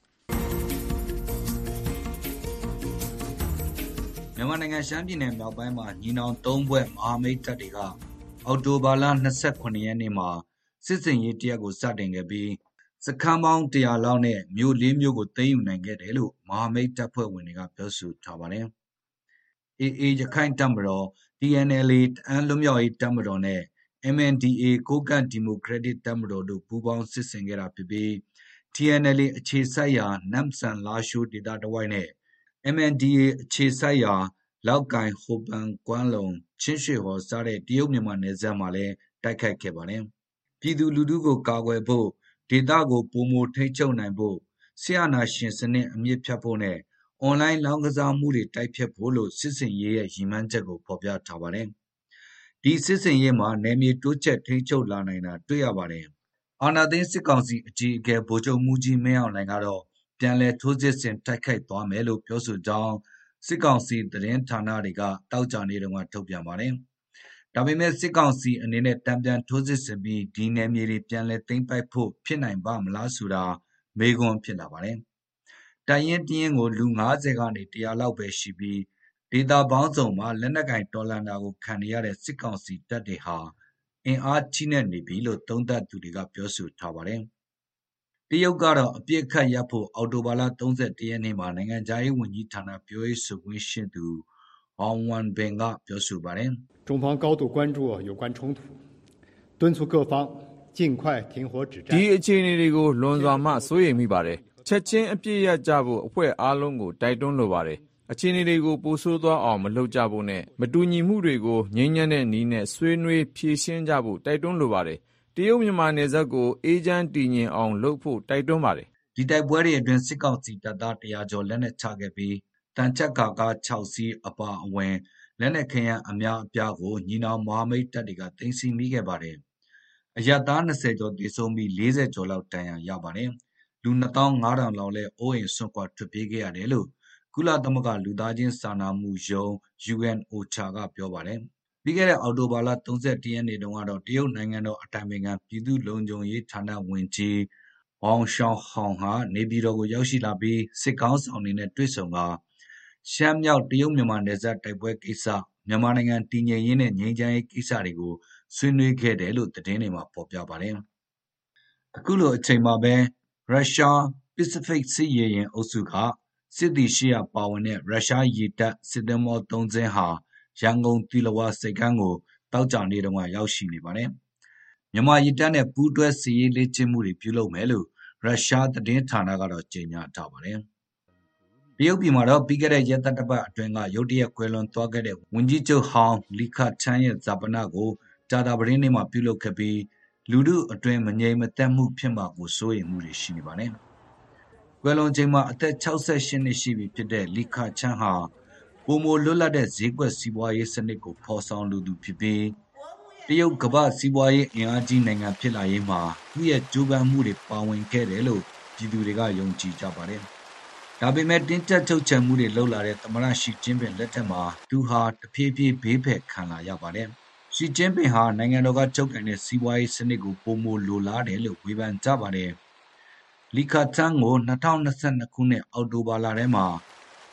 မြန်မာနိုင်ငံရှမ်းပြည်နယ်မြောက်ပိုင်းမှာညီနောင်သုံးဘွဲ့မဟာမိတ်တပ်တွေကအောက်တိုဘာလ၂၇ရက်နေ့မှာစစ်စင်ရေးတရက်ကိုစတင်ခဲ့ပြီးစခန်းပေါင်းတရာလောက်နဲ့မြို့လေးမြို့ကိုသိမ်းယူနိုင်ခဲ့တယ်လို့မဟာမိတ်တပ်ဖွဲ့ဝင်တွေကပြောဆိုထားပါတယ်။အေအေ ရခိုင်တပ်မတော် တီအန်အယ်အေ တအန်းလွတ်မြောက်ရေးတပ်မတော်နဲ့ အမ်အန်ဒီအေ ကိုးကန့်ဒီမိုကရက်တစ်တပ်မတော်တို့ပူးပေါင်းစစ်ဆင်ခဲ့တာဖြစ်ပြီး တီအန်အယ်အေ အခြေစိုက်ရာနမ့်ဆန်လားရှိုးဒေသတဝိုက်နဲ့ အမ်အန်ဒီအေ အခြေစိုက်ရာလောက်ကိုင်ဟိုပန်ကွမ်းလုံချင်းရွှေဟော်စတဲ့တရုတ်မြန်မာနယ်စပ်မှာလည်းတိုက်ခိုက်ခဲ့ပါတယ်။ပြည်သူလူထုကိုကာကွယ်ဖို့ဒေသကိုပိုမိုထိန်းချုပ်နိုင်ဖို့ဆရာနာရှင်စနစ်အမြင့်ဖြတ်ဖို့နဲ့အွန်လိုင်းလောင်းကစားမှုတွေတိုက်ဖျက်ဖို့လို့စစ်စင်ရေးရဲ့ရည်မှန်းချက်ကိုဖော်ပြထားပါတယ်။ဒီစစ်စင်ရေးမှာနယ်မြေတိုးချက်ထိန်းချုပ်လာနိုင်တာတွေ့ရပါတယ်။အာဏာသိမ်းစစ်ကောင်စီအကြီးအကဲဗိုလ်ချုပ်မှုကြီးမင်းအောင်လှိုင်ကတော့ပြန်လည်ထိုးစစ်ဆင်တိုက်ခိုက်သွားမယ်လို့ပြောဆိုကြောင်းစစ်ကောင်စီသတင်းဌာနတွေကတောက်ကြနေတုန်းကထုတ်ပြန်ပါတယ်။ဒါပေမဲ့စစ်ကောင်စီအနေနဲ့တံပြန်ထိုးစစ်ဆင်ပြီးဒီနယ်မြေတွေပြန်လည်သိမ်းပိုက်ဖို့ဖြစ်နိုင်ပါမလားဆိုတာမေးခွန်းဖြစ်လာပါတယ်။တိုင်ရင်တင်းရင်ကိုလူ၅၀ကနေ၁၀၀လောက်ပဲရှိပြီးဒေတာပေါင်းစုံမှာလက်နက်ကင်တော်လန်တာကိုခံနေရတဲ့စစ်ကောင်စီတပ်တွေဟာအင်အားကြီးနေနေပြီလို့သုံးသပ်သူတွေကပြောဆိုထားပါတယ်။တရုတ်ကတော့အပြစ်ခတ်ရပ်ဖို့အော်တိုဘာလ၃၁ရက်နေ့မှာနိုင်ငံခြားရေးဝန်ကြီးဌာနပြောရေးဆိုခွင့်ရှိသူဟောင်းဝမ်ဘင်ကပြောဆိုပါတယ်။中方高度关注有关冲突，敦促各方尽快停火止战。 ဒီအခြေအနေတွေကိုလွန်စွာမှစိုးရိမ်မိပါတယ်။ချက်ချင်းအပြစ်ရကြဖို့အဖွဲ့အားလုံးကိုတိုက်တွန်းလိုပါတယ်။အခြေအနေတွေကိုပိုဆိုးသွားအောင်မလုပ်ကြဖို့နဲ့မတူညီမှုတွေကိုငြိမ်းချမ်းတဲ့နည်းနဲ့ဆွေးနွေးဖြေရှင်းကြဖို့တိုက်တွန်းလိုပါတယ်။တရုတ်မြန်မာနယ်စပ်ကိုအေးချမ်းတည်ငြိမ်အောင်လုပ်ဖို့တိုက်တွန်းပါတယ်။ဒီတိုက်ပွဲတွေအတွင်းစစ်ကောင်စီတပ်သားတရာကျော်လက်နက်ချခဲ့ပြီးတန်ချက်ကာကာ၆စီးအပါအဝင်လက်နက်ခဲယမ်းအများအပြားကိုညီနောင်မဟာမိတ်တပ်တွေကသိမ်းဆည်းမိခဲ့ပါတယ်။အရပ်သား၂၀ကျော်သေဆုံးပြီး၄၀ကျော်လောက်ဒဏ်ရာရပါတယ်။လူ၂သောင်း၅ထောင်လောက်လည်းအိုးအိမ်စွန့်ခွာထွက်ပြေးခဲ့ရတယ်လို့ကုလသမဂ္ဂလူသားချင်းစာနာမှုရုံး ယူအန်အိုချာ ကပြောပါတယ်။ပြီးခဲ့တဲ့အောက်တိုဘာလ၃၁ရက်နေ့တုန်းကတော့တရုတ်နိုင်ငံတော်အတိုင်ပင်ခံပြည်သူ့လုံခြုံရေးဌာနဝန်ကြီးဝေါင်ရှောင်ဟောင်ဟာနေပြည်တော်ကိုရောက်ရှိလာပြီးစစ်ကောင်းဆောင်တွေနဲ့တွေ့ဆုံကရှမ်းမြောက်တရုတ်မြန်မာနယ်စပ်တိုက်ပွဲကိစ္စမြန်မာနိုင်ငံတည်ငြိမ်ရေးနဲ့ငြိမ်းချမ်းရေးကိစ္စတွေကိုဆွေးနွေးခဲ့တယ်လို့သတင်းတွေမှာဖော်ပြပါတယ်။အခုလိုအချိန်မှာပဲရုရှားပစိဖိတ်စစ်ရေယာဉ်အုပ်စုကစစ်သည်ရှစ်ရာပါဝင်တဲ့ရုရှားရေတပ်စစ်သင်္ဘောသုံးစင်းဟာရန်ကုန်သီလဝါစိတ်ကမ်းကိုတောက်ကြနေတုန်းကရောက်ရှိနေပါတယ်။မြန်မာရေတပ်နဲ့ပူးတွဲစစ်ရေးလေ့ကျင့်မှုတွေပြုလုပ်မယ်လို့ရုရှားသတင်းဌာနကတော့ကြေညာထားပါတယ်။တရုတ်ပြည်မှာတော့ပြီးခဲ့တဲ့ရက်သတ္တပတ်အတွင်းကရုတ်တရက်ကွယ်လွန်သွားခဲ့တဲ့ဝန်ကြီးချုပ်ဟောင်းလီခချန်းရဲ့ဇာပနကိုကြာသပတေးနေ့မှာပြုလုပ်ခဲ့ပြီးလူထုအတွင်းမငြိမ်မသက်မှုဖြစ်မှာကိုစိုးရိမ်မှုတွေရှိနေပါတယ်။ကွယ်လွန်ချိန်မှာအသက်၆၈နှစ်ရှိပြီဖြစ်တဲ့လီခချန်းဟာပိုမိုလွတ်လပ်တဲ့ဈေးကွက်စီးပွားရေးစနစ်ကိုဖော်ဆောင်လိုသူဖြစ်ပြီးတရုတ်ကမ္ဘာစီးပွားရေးအင်အားကြီးနိုင်ငံဖြစ်လာရေးမှာသူ့ရဲ့ကြိုးပမ်းမှုတွေပါဝင်ခဲ့တယ်လို့ပြည်သူတွေကယုံကြည်ကြပါတယ်။ဒါပေမဲ့တင်းကျပ်ချုပ်ချယ်မှုတွေလှုပ်လာတဲ့သမ္မတရှီကျင်းပင်လက်ထက်မှာသူဟာတဖြည်းဖြည်းဘေးဖယ်ခံလာရပါတယ်။ရှီကျင်းပင်ဟာနိုင်ငံတော်ကချုပ်ကိုင်တဲ့စီးပွားရေးစနစ်ကိုပိုမိုလိုလားတယ်လို့ဝေဖန်ကြပါတယ်။လီခချန်းကို၂၀၂၂ခုနှစ်အောက်တိုဘာလထဲမှာ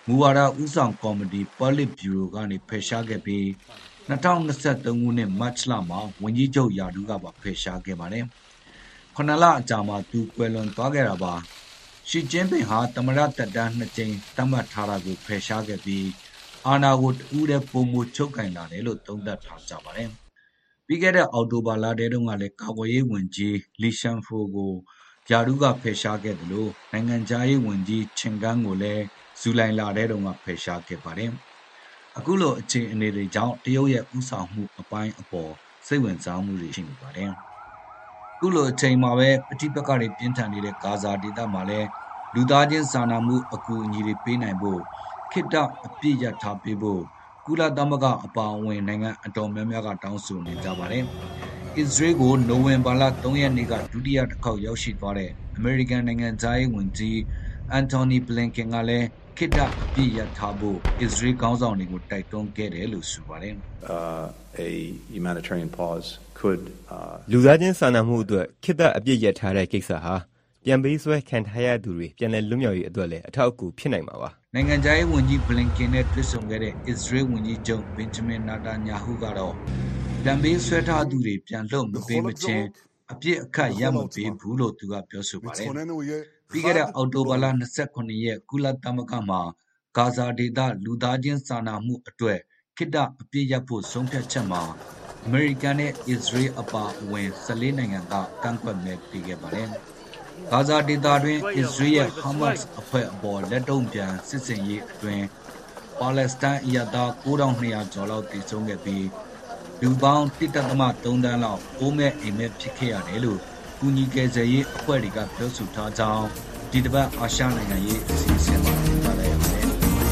မူဝါဒဦးဆောင်ကော်မတီ Politburo ဗျူရိုကနေဖယ်ရှားခဲ့ပြီး၂၀၂၃ခုနှစ်မတ်လမှာဝန်ကြီးချုပ်ရာထူးကပါဖယ်ရှားခဲ့ပါတယ်။ခုနှစ်လအကြာမှာသူကွယ်လွန်သွားခဲ့တာပါ။ရှီကျင်းပင်ဟာသမ္မတသက်တမ်းနှစ်ကြိမ်သတ်မှတ်ထားတာကိုဖယ်ရှားခဲ့ပြီးအာဏာကိုတဦးတည်းပိုမိုချုပ်ကိုင်လာတယ်လို့သုံးသပ်ထားကြပါတယ်။ပြီးခဲ့တဲ့အောက်တိုဘာလထဲတုန်းကလည်းကာကွယ်ရေးဝန်ကြီးလီရှန်ဖိုကိုရာထူးကဖယ်ရှားခဲ့တယ်လို့နိုင်ငံခြားရေးဝန်ကြီးချင်ကန်းကိုလည်းဇူလိုင်လထဲတုန်းကဖယ်ရှားခဲ့ပါတယ်။အခုလိုအခြေအနေတွေကြောင့်တရုတ်ရဲ့ဥဆောင်မှုအပိုင်းအပေါ်စိတ်ဝင်စားမှုတွေရှိနေပါတယ်။အခုလိုအချိန်မှာပဲပဋိပက္ခတွေပြင်းထန်နေတဲ့ဂါဇာဒေသမှာလည်းလူသားချင်းစာနာမှုအကူအညီတွေပေးနိုင်ဖို့ခေတ္တအပြည့်ရထားပေးဖို့ကုလသမဂ္ဂအပါအဝင်နိုင်ငံအတော်များများကတောင်းဆိုနေကြပါတယ်။အစ္စရေးကိုနိုဝင်ဘာလသုံးရက်နေ့ကဒုတိယတစ်ခေါက်ရောက်ရှိသွားတဲ့အမေရိကန်နိုင်ငံသားရေးဝန်ကြီးအန်တိုနီဘလင်ကင်ကလည်းခေတ္တအပြည့်ရထားဖို့အစ္စရေးခေါင်းဆောင်တွေကိုတိုက်တွန်းခဲ့တယ်လို့ဆိုပါတယ်။ a humanitarian pause could လူသားချင်းစာနာမှုအတွက်ခေတ္တအပြည့်ရထားတဲ့ကိစ္စဟာပြန်ပေးဆွဲခံထားရသူတွေပြန်လည်လွတ်မြောက်ရေးအတွက်လည်းအထောက်အကူဖြစ်နိုင်မှာပါနိုင်ငံခြားရေးဝန်ကြီးဘလင်ကင်နဲ့တွေ့ဆုံခဲ့တဲ့အစ္စရေးဝန်ကြီးချုပ်ဘင်ဂျမင်နာတာညာဟုကတော့ပြန်ပေးဆွဲထားသူတွေပြန်လွှတ်မပေးမချင်းအပြစ်အခတ်ရမပေးဘူးလို့သူကပြောဆိုပါတယ်ပြီးခဲ့တဲ့အောက်တိုဘာလ၂၉ရက်ကုလသမဂ္ဂမှာဂါဇာဒေသလူသားချင်းစာနာမှုအတွက်ခေတ္တအပြည့်ရဖို့ဆုံးဖြတ်ချက်မှာအမေရိကန်နဲ့အစ္စရေးအပါအဝင်၁၄နိုင်ငံကကန့်ကွက်မဲပေးခဲ့ပါတယ်ဂါဇာဒေသတွင်အစ္စရေးရဲ့ဟာမတ်စ်အဖွဲ့အပေါ်လက်တုံ့ပြန်စစ်ဆင်ရေးအတွင်းပါလက်စတိုင်းအရပ်သား၉ထောင်၂ရာကျော်လောက်သေဆုံးခဲ့ပြီးလူပေါင်း၁.၃သန်းလောက်အိုးမဲ့အိမ်မဲ့ဖြစ်ခဲ့ရတယ်လို့ကူညီကယ်ဆယ်ရေးအဖွဲ့တွေကပြောဆိုထားကြောင်းဒီတစ်ပတ်အာရှနိုင်ငံရေးအစီအစဉ်မှာပြောလိုက်ရပါတယ်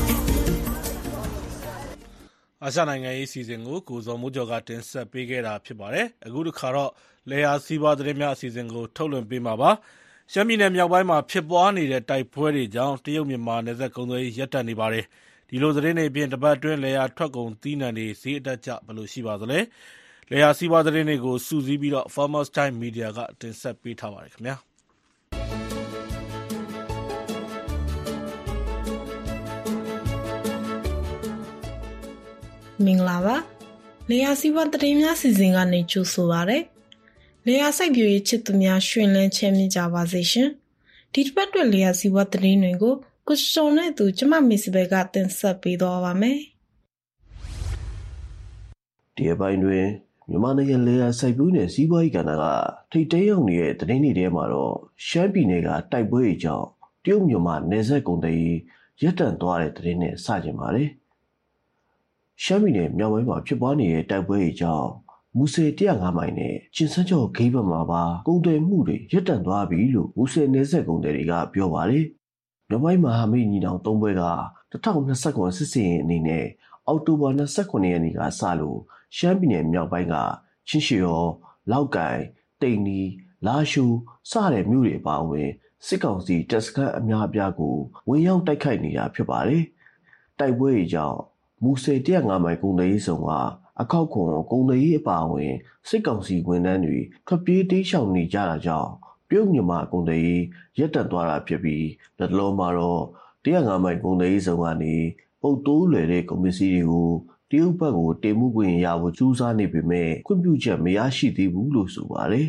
အာရှနိုင်ငံရေးအစီအစဉ်ကိုကိုဇော်မိုးကျော်ကတင်ဆက်ပေးခဲ့တာဖြစ်ပါတယ်အခုတစ်ခါတော့လေယာစီးပွားသတင်းများအစီအစဉ်ကိုထုတ်လွှင့်ပေးမှာပါရှမ်းပြည်နယ်မြောက်ပိုင်းမှာဖြစ်ပွားနေတဲ့တိုက်ပွဲတွေကြောင့်တရုတ်မြန်မာနယ်စပ်ကုန်သွယ်ရေးရပ်တန့်နေပါတယ်ဒီလိုသတင်းတွေအပြင်တပတ်အတွင်းလေယာထွက်ကုန်သီးနှံတွေဈေးအတက်ကျဘယ်လိုရှိပါသလဲလေယာစီးပွားသတင်းတွေကိုစုစည်းပြီးတော့ Farmers Time Media ကတင်ဆက်ပေးထားပါတယ်ခင်ဗျာမင်္ဂလာပါလေယာစီးပွားသတင်းများစီစဉ်ကနေကြိုဆိုပါရစေလေယာစိုက်ပျိုးရေးချစ်သူများရွှင်လန်းချမ်းမြေ့ကြပါစေရှင်ဒီတစ်ပတ်အတွက်လေယာစီးပွားသတင်းတွေကိုကိုစုံနဲ့သူကျမမစ်စဘဲကတင်ဆက်ပေးသွားပါမယ်ဒီအပိုင်းတွင်မြန်မာနိုင်ငံလေယာစိုက်ပျိုးနယ်စီးပွားရေးကဏ္ဍကထိပ်တဲရောက်နေတဲ့သတင်းတွေထဲမှာတော့ရှမ်းပြည်နယ်ကတိုက်ပွဲတွေကြောင့်တရုတ်မြန်မာနယ်စပ်ကုန်သွယ်ရေးရပ်တန့်သွားတဲ့သတင်းနဲ့စကြင်ပါတယ်ရှမ်းပြည်နယ်မြောက်ပိုင်းမှာဖြစ်ပွားနေတဲ့တိုက်ပွဲတွေကြောင့်မူဆယ်၁၀၅မိုင်နဲ့ကျင်စန်းကျော်ဂိတ်ဘက်မှာပါကုန်သွယ်မှုတွေရပ်တန့်သွားပြီလို့မူဆယ်နယ်စပ်ကုန်သည်တွေကပြောပါတယ်။မြောက်ပိုင်းမဟာမိတ်ညီနောင်သုံးဘွဲက၂၀၂၉စစ်စင်ရေးအနေနဲ့အောက်တိုဘာ၂၉ရက်နေ့ကစလို့ရှမ်းပြည်နယ်မြောက်ပိုင်းကချင်းရှီရောလောက်ကိုင်တိန်နီလာရှိုးစတဲ့မြို့တွေအပါအဝင်စစ်ကောင်စီတပ်စခန်းအများအပြားကိုဝင်ရောက်တိုက်ခိုက်နေတာဖြစ်ပါတယ်။တိုက်ပွဲတွေကြောင့်မူဆယ်၁၀၅မိုင်ကုန်သွယ်ရေးဆောင်ကအခောက်ခွန်ကုန်သွယ်ရေးအပါအဝင်စစ်ကောင်စီဝန်ထမ်းတွေထွက်ပြေးတိမ်းရှောင်နေကြတာကြောင့်ပြုတ်မြန်မာကုန်သွယ်ရေးရပ်တန့်သွားတာဖြစ်ပြီးလက်တလုံးမှာတော့၁၀၅မိုင်ကုန်သွယ်ရေးဆောင်ကနေပုတ်တိုးလွယ်တဲ့ကုန်ပစ္စည်းတွေကိုတရုတ်ဘက်ကိုတင်မှုခွင့်ရဖို့ကြိုးစားနေပေမဲ့ခွင့်ပြုချက်မရရှိသေးဘူးလို့ဆိုပါတယ်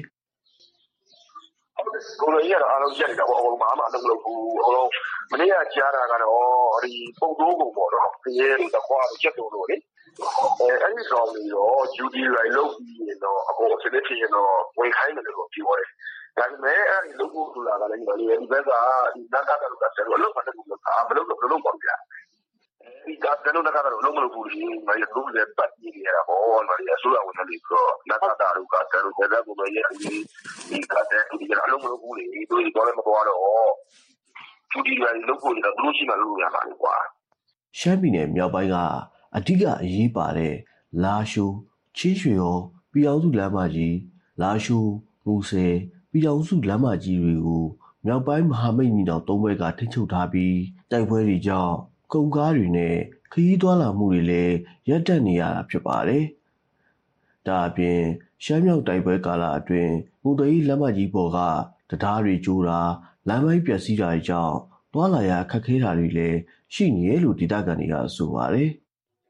ကိုလိုကြီးကတော့အားလုံးရက်နေတာပေါ့အကုန်ဘာမှလုပ်မလုပ်ဘူးအကုန်လုံးမနေ့ကကြားတာကတော့ဒီပုံတိုးကုန်ပေါ့နော်ဒီရဲတော့ခွာချက်တုံးလို့လေအဲအဲ့ဒီကောင်တွေတော့ duty right လုပ်ပြီးရင်တော့အကုန်အစလေးဖြစ်ရင်တော့ဝင်ခိုင်းတယ်လို့ပြောတယ်ဒါပေမဲ့အဲ့ဒီလုပ်ဖို့ဆိုတာကလည်းဒီဘက်ကဒီနာတာကတော့ဆက်လို့လုပ်မှလည်းမလုပ်တာမလုပ်တော့လုပ်ပါ့ဗျာဒီကတလုံးကတော့လုံးမလို့ဘူးလေမရဘူးလေပတ်နေရတာပေါ့နော်ဒီအစိုးရဝန်ထမ်းတွေကတော့နာတာတို့ကတလုံးတဲ့ဘုံရဲ့ဒီဒီကတဲ့ဒီကလုံးမလို့ဘူးလေတို့တော့လည်းမတော်တော့သူဒီကလုပ်ဖို့လည်းဘလို့ရှိမှလုပ်ရမှာလေကွာရှမ်းပြည်နယ်မြောက်ပိုင်းကအဓိကအရေးပါတဲ့လာရှိုးချင်းရွှေရောပြည်အောင်စုလမ်းမကြီးလာရှိုးမူဆယ်ပြည်အောင်စုလမ်းမကြီးတွေကိုမြောက်ပိုင်းမဟာမိတ်ညီနောင်သုံးဘွဲကထိန်းချုပ်ထားပြီးတိုက်ပွဲတွေကြောင့်ကုန်ကားတွေနဲ့ခရီးသွားလာမှုတွေလည်းရပ်တန့်နေရတာဖြစ်ပါတယ်။ဒါအပြင်ရှမ်းမြောက်တိုက်ပွဲကာလအတွင်းကုန်သွယ်ရေးလမ်းမကြီးပေါ်ကတရားတွေကျိုးတာလမ်းမိုင်းပျက်စီးတာကြောင့်သွားလာရအခက်ခဲတာတွေလည်းရှိနေတယ်လို့ဒေသခံတွေကဆိုပါတယ်။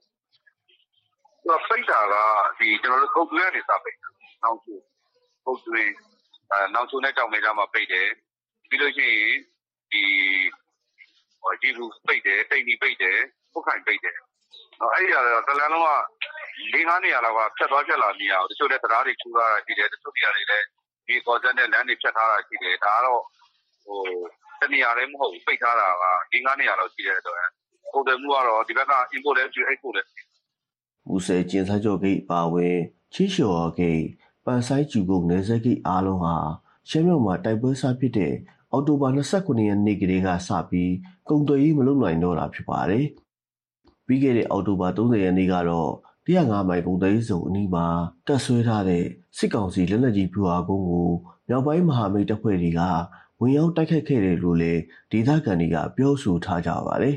ဖိတ်တာကဒီကျွန်တော်တို့ကုတ်သွင်းကနေစပိတ်တာ။နောက်ချိုကုတ်သွင်းအဲနောက်ချိုနဲ့ကြောင်မဲကြမှာပိတ်တယ်။ပြီးလို့ရှိရင်ဒီဟိုဒီလူပိတ်တယ်တိတ်နီပိတ်တယ်ပုတ်ခိုင်ပိတ်တယ်။အဲ့ဒီကတော့တလန်လုံးကလေးငါးနေရာလောက်ကဖြတ်သွားဖြတ်လာနေရအောင်တချို့လည်းတရားတွေထူထားတာရှိတယ်တချို့နေရာတွေလည်းဒီကော်စက်နဲ့လမ်းတွေဖြတ်ထားတာရှိတယ်ဒါကတော့ဟိုတနေရာလည်းမဟုတ်ဘူးပိတ်ထားတာကလေးငါးနေရာလောက်ရှိတဲ့အတွက်ပုံတယ်မှုကတော့ဒီဘက်က import လည်းကျွေး export လည်းမူဆယ်ကျင်းစားကျော်ဂိတ်ပါဝင်ချင်းလျှော်ဂိတ်ပန်ဆိုင်ကျူကုန်းနယ်စပ်ဂိတ်အားလုံးဟာရှမ်းမြောက်မှာတိုက်ပွဲစဖြစ်တဲ့အောက်တိုဘာ၂၉ရက်နေ့ကလေးကစပြီးကုန်သွယ်ရေးမလုပ်နိုင်တော့တာဖြစ်ပါတယ်ပြီးခဲ့တဲ့အောက်တိုဘာ၃၀ရက်နေ့ကတော့၁၀၅မိုင်ကုန်သွယ်ရေးဇုံအနီးမှာတက်ဆွဲထားတဲ့စစ်ကောင်စီလက်နက်ကြီးဖြူဟာကုန်းကိုမြောက်ပိုင်းမဟာမိတ်တပ်ဖွဲ့တွေကဝင်ရောက်တိုက်ခတ်ခဲ့တယ်လို့လည်းဒေသခံတွေကပြောဆိုထားကြပါတယ်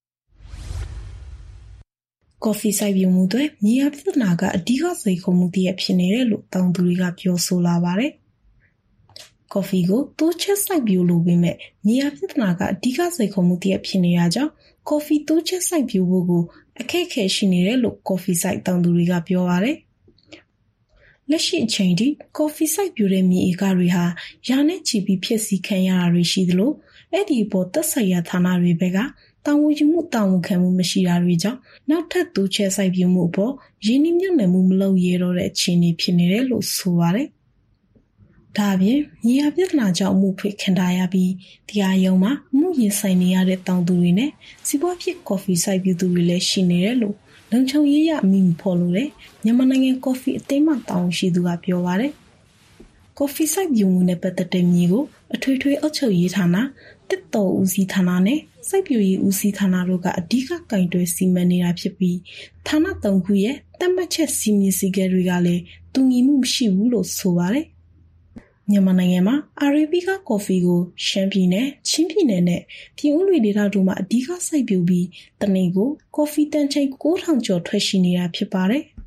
ကော်ဖီစိုက်ပျိုးမှုတွေမြေယာပြဿနာကအဓိကစိန်ခေါ်မှုတစ်ရပ်ဖြစ်နေတယ်လို့တောင်သူတွေကပြောဆိုလာပါတယ်။ကော်ဖီကိုတိုးချက်စိုက်ပျိုးလို့ပေမဲ့မြေယာပြဿနာကအဓိကစိန်ခေါ်မှုတစ်ရပ်ဖြစ်နေရကြောင်းကော်ဖီတိုးချက်စိုက်ပျိုးဖို့ကိုအခက်အခဲရှိနေတယ်လို့ကော်ဖီစိုက်တောင်သူတွေကပြောပါတယ်။လက်ရှိအချိန်ထိကော်ဖီစိုက်ပျိုးတဲ့မြေဧကတွေဟာရာနဲ့ချီပြီးဖြစ်စီခံရတာတွေရှိသလိုအဲ့ဒီပေါ်သက်ဆိုင်ရာဌာနတွေဘက်ကတာဝန်ယူမှုတာဝန်ခံမှုမရှိတာတွေကြောင့်နောက်ထပ်တိုးချဲ့စိုက်ပျိုးမှုအပေါ်ရင်းနှီးမြှုပ်နှံမှုမလုပ်ရတော့တဲ့အခြေအနေဖြစ်နေတယ်လို့ဆိုပါတယ်။ဒါပြင်မြေယာပြဿနာကြောင့်အမှုဖွင့်ခံထားရပြီးတရားရုံးမှာအမှုရင်ဆိုင်နေရတဲ့တောင်သူတွေနဲ့စီးပွားဖြစ်ကော်ဖီစိုက်ပျိုးသူတွေလည်းရှိနေတယ်လို့လုံခြုံရေးရအမိမဖော်လို့တဲ့မြန်မာနိုင်ငံကော်ဖီအသင်းမှတာဝန်ရှိသူကပြောပါတယ်။ကော်ဖီစိုက်ပျိုးမှုနဲ့ပတ်သက်တဲ့မြေကိုအထွေထွေအုပ်ချုပ်ရေးဌာနတစ်တော်ဦးစီးဌာနနဲ့စိုက်ပျိုးရေးဦးစီးဌာနတို့ကအဓိကကင်တွယ်စီမံနေတာဖြစ်ပြီးဌာနသုံးခုရဲ့တတ်မှတ်ချက်စီမံစည်းကမ်းတွေကလည်းတူညီမှုမရှိဘူးလို့ဆိုပါတယ်။မြန်မာနိုင်ငံမှာအာရေဘီကကော်ဖီကိုရှမ်းပြည်နယ်၊ချင်းပြည်နယ်နဲ့ပြည်ဦးလွေဒေသတို့မှာအဓိကစိုက်ပျိုးပြီးတနေ့ကိုကော်ဖီတန်ချိန်ကိုးထောင်ကျော်ထွက်ရှိနေတာဖြစ်ပါတယ်။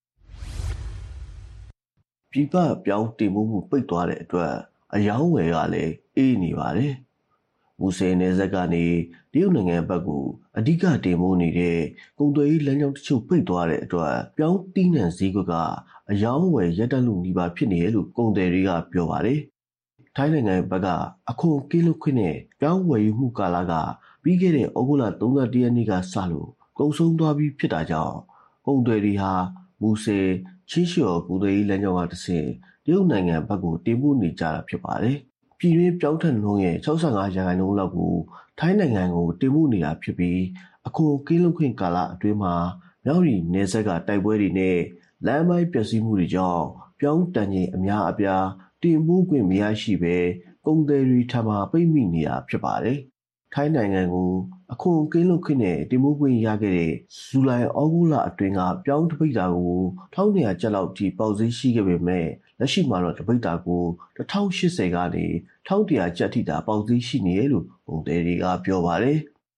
ပြည်ပပြောင်းတင်မှုမှုပိတ်သွားတဲ့အတွက်အယောင်းဝယ်ကလည်းအေးနေပါတယ်။မူဆယ်နယ်စပ်ကနေတရုတ်နိုင်ငံဘက်ကိုအဓိကတင်ပို့နေတဲ့ကုန်သွယ်ရေးလမ်းကြောင်းတချို့ပိတ်သွားတဲ့အတွက်ပြောင်းတီးနှံစည်းကွက်ကအယောင်းဝယ်ရပ်တန့်လို့နှီးပါဖြစ်နေတယ်လို့ကုန်သည်တွေကပြောပါတယ်။ထိုင်းနိုင်ငံဘက်ကအခွန်ကင်းလွတ်ခွင့်နဲ့ပြောင်းဝယ်ယူမှုကာလကပြီးခဲ့တဲ့ဩဂုတ်လ၃၁ရက်နေ့ကစလို့ကုန်ဆုံးသွားပြီးဖြစ်တာကြောင့်ကုန်သည်တွေဟာမူဆယ်ချင်းလျှော်ကုန်သွယ်ရေးလမ်းကြောင်းကတစ်ဆင့်တရုတ်နိုင်ငံဘက်ကိုတင်ပို့နေကြတာဖြစ်ပါတယ်။ပြည်တွင်းပြောင်းထက်နှုန်းရဲ့၆၅ရာခိုင်နှုန်းလောက်ကိုထိုင်းနိုင်ငံကိုတင်ပို့နေတာဖြစ်ပြီးအခွန်ကင်းလွတ်ခွင့်ကာလအတွင်းမှာမြောက်ရီနယ်စပ်ကတိုက်ပွဲတွေနဲ့လမ်းပိုင်းပျက်စီးမှုတွေကြောင့်ပြောင်းတန်ချိန်အများအပြားတင်ပို့ခွင့်မရရှိဘဲကုန်သည်တွေထပ်မံပိတ်မိနေတာဖြစ်ပါတယ်။ထိုင်းနိုင်ငံကိုအခွန်ကင်းလွတ်ခွင့်နဲ့တင်ပို့ခွင့်ရခဲ့တဲ့ဇူလိုင်ဩဂုတ်လအတွင်းကပြောင်းတပိတ်တာကို၁၂၀၀ကျပ်လောက်ထိပေါက်ဈေးရှိခဲ့ပေမဲ့လက်ရှိမှာတော့တပိတ်တာကို၁၀၈၀ကနေ၁၁၀၀ကျပ်ထိတာပေါက်ဈေးရှိနေတယ်လို့ကုန်သည်တွေကပြောပါတယ်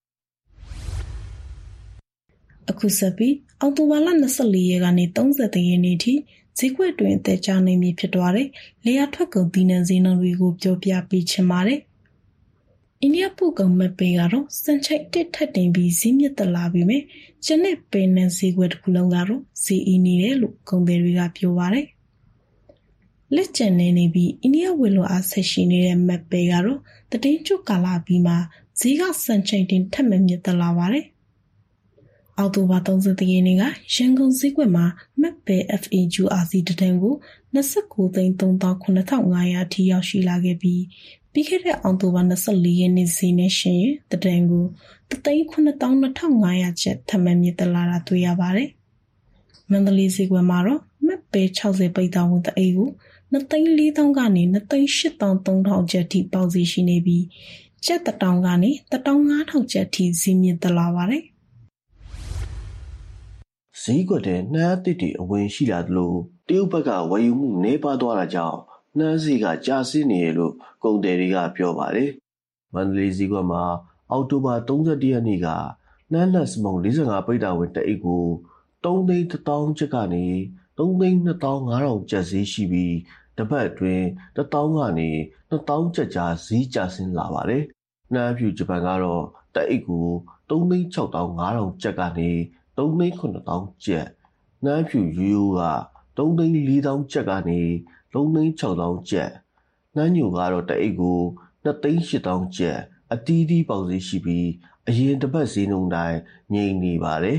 ။အခုဆက်ပြီးအောက်တိုဘာလ၂၄ရက်ကနေ၃၀ရက်နေ့ထိဈေးကွက်တွင်အသက်ကြားနေပြီဖြစ်သွားတဲ့လေယာထွက်ကုန်သီးနှံဈေးနှုန်းတွေကိုပြောပြပေးချင်ပါတယ်။အိန္ဒိယပို့ကုန်မဲ့ပေကတော့စံချိတ်တစ်ထက်တင်ပြီးဈေးမြင့်တက်လာပြီးမြဲကျန်တဲ့ပေနှံဈေးကွက်တစ်ခုလုံးကတော့ဈေးအီးနေတယ်လို့ကုန်သည်တွေကပြောပါတယ်။လက်ကျန်နေနေပြီးအိန္ဒိယဝယ်လိုအားဆက်ရှိနေတဲ့မက်ပေကတော့တတိယကျွတ်ကာလပြီးမှဈေးကစံချိန်တင်ထက်မမြင့်တက်လာပါတယ်။အောက်တိုဘာ၃၀ရက်နေ့ကရန်ကုန်ဈေးကွက်မှာမက်ပေ F A Q R C တတန်ကို၂၉သိန်း၃သောင်းခုနှစ်ထောင်၅ရာအထိရောက်ရှိလာခဲ့ပြီးပြီးခဲ့တဲ့အောက်တိုဘာ၂၄ရက်နေ့ဈေးနဲ့ရှင်ရင်တတန်ကိုတစ်သိန်းခုနှစ်သောင်းနှစ်ထောင်၅ရာကျပ်ထပ်မံမြင့်တက်လာတာတွေ့ရပါတယ်။မန္တလေးဈေးကွက်မှာတော့မက်ပေ၆၀ပိတ်တောင်းဝင်တအိတ်ကို၂သိန်း၄သောင်းကနေ၂သိန်း၈သောင်း၃ထောင်ကျပ်ထိပေါက်ဈေးရှိနေပြီးကျပ်တစ်တောင်းကနေတစ်တောင်း၅ထောင်ကျပ်ထိဈေးမြင့်တက်လာပါတယ်။ဈေးကွက်ထဲနှမ်းအသစ်တွေအဝင်ရှိလာသလိုတရုတ်ဘက်ကဝယ်ယူမှုနှဲပါသွားတာကြောင့်နှမ်းဈေးကကျဆင်းနေရလို့ကုန်သည်တွေကပြောပါတယ်။မန္တလေးဈေးကွက်မှာအောက်တိုဘာ၃၁ရက်နေ့ကနှမ်းလက်စမုံ၄၅ပိတ်တာဝင်တအိတ်ကို၃သိန်းတစ်သောင်းကျပ်ကနေ၃သိန်းနှစ်သောင်းငါးထောင်ကျပ်ဈေးရှိပြီးတပတ်အတွင်းတစ်သောင်းကနေနှစ်သောင်းကျပ်ကြားဈေးကျဆင်းလာပါတယ်နှမ်းဖြူဂျပန်ကတော့တအိတ်ကိုသုံးသိန်းခြောက်သောင်းငါးထောင်ကျပ်ကနေသုံးသိန်းခုနှစ်သောင်းကျပ်နှမ်းဖြူရိုးရိုးကသုံးသိန်းလေးသောင်းကျပ်ကနေသုံးသိန်းခြောက်သောင်းကျပ်နှမ်းညိုကတော့တအိတ်ကိုနှစ်သိန်းရှစ်သောင်းကျပ်အတီးတီးပေါက်ဈေးရှိပြီးအရင်တစ်ပတ်ဈေးနှုန်းတိုင်းငြိမ်နေပါတယ်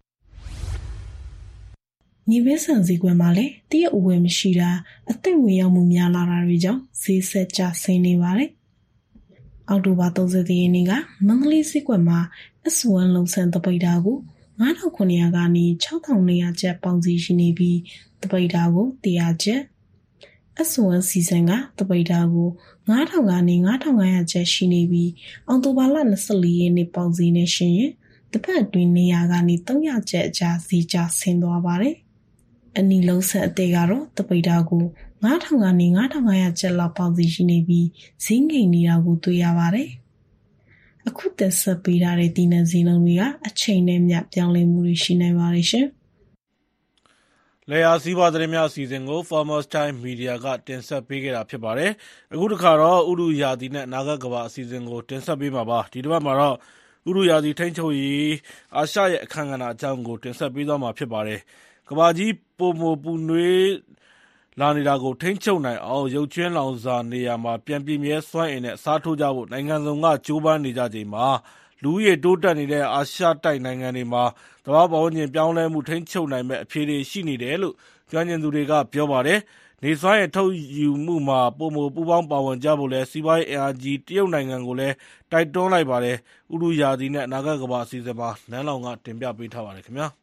ညီပဲဆန်ဈေးကွက်မှာလည်းတရက်အဝယ်မရှိတာအသက်ဝင်ရောက်မှုများလာတာတွေကြောင့်ဈေးဆက်ကျဆင်းနေပါတယ်။အောက်တိုဘာ၃၀ရက်နေ့ကမန္တလေးဈေးကွက်မှာ အက်စ် ဝမ် လုံဆန်တပိတ်တာကိုငါးထောင်ခုနှစ်ရာကနေခြောက်ထောင်နှစ်ရာကျပ်ပေါင်ဈေးရှိနေပြီးတပိတ်တာကိုတရာကျပ် အက်စ် ဝမ် စီဇန်ကတပိတ်တာကိုငါးထောင်ကနေငါးထောင်ငါးရာကျပ်ရှိနေပြီးအောက်တိုဘာလ၂၄ရက်နေ့ပေါင်ဈေးနဲ့ရှင်ရင်တစ်ပတ်အတွင်းနေရာကနေသုံးရာကျပ်အကြားဈေးကျဆင်းသွားပါတယ်။အနီလုံးဆက်အသေးကတော့တပိတ်တာကိုငါးထောင်ကနေငါးထောင်ငါးရာကျပ်လောက်ပေါင်ဈေးရှိနေပြီးဈေးငိမ်နေတာကိုတွေ့ရပါတယ်။အခုတက်ဆက်ပေးထားတဲ့ဒီနဈေးနှုန်းတွေကအချိန်နဲ့မျှပြောင်းလဲမှုတွေရှိနိုင်ပါတယ်ရှင်။လေယာစီးပွားသတင်းများအစီအစဉ်ကို Farmers Time Media ကတင်ဆက်ပေးခဲ့တာဖြစ်ပါတယ်။အခုတစ်ခါတော့ဥတုရာသီနဲ့အနာဂတ်ကမ္ဘာအစီအစဉ်ကိုတင်ဆက်ပေးမှာပါ။ဒီတစ်ပတ်မှာတော့ဥတုရာသီထိန်းချုပ်ရေးအာရှရဲ့အခမ်းကဏ္ဍအကြောင်းကိုတင်ဆက်ပေးသွားမှာဖြစ်ပါတယ်။ကမ္ဘာကြီးပိုမိုပူနွေးလာနေတာကိုထိန်းချုပ်နိုင်အောင်ရုပ်ကြွင်းလောင်စာနေရာမှာပြန်ပြည့်မြဲစွမ်းအင်နဲ့အစားထိုးကြဖို့နိုင်ငံစုံကကြိုးပမ်းနေကြချိန်မှာလူဦးရေတိုးတက်နေတဲ့အာရှတိုက်နိုင်ငံတွေမှာသဘာဝပတ်ဝန်းကျင်ပြောင်းလဲမှုထိန်းချုပ်နိုင်မယ့်အဖြေတွေရှိနေတယ်လို့ကျွမ်းကျင်သူတွေကပြောပါတယ်။နေစွမ်းအင်ထုတ်ယူမှုမှာပိုမိုပူးပေါင်းပါဝင်ကြဖို့လည်းစီးပွားရေးအင်အားကြီးတရုတ်နိုင်ငံကိုလည်းတိုက်တွန်းလိုက်ပါတယ်။ဥတုရာသီနဲ့အနာဂတ်ကမ္ဘာအစီအစဉ်မှာနန်းလောင်ကတင်ပြပေးထားပါတယ်ခင်ဗျာ။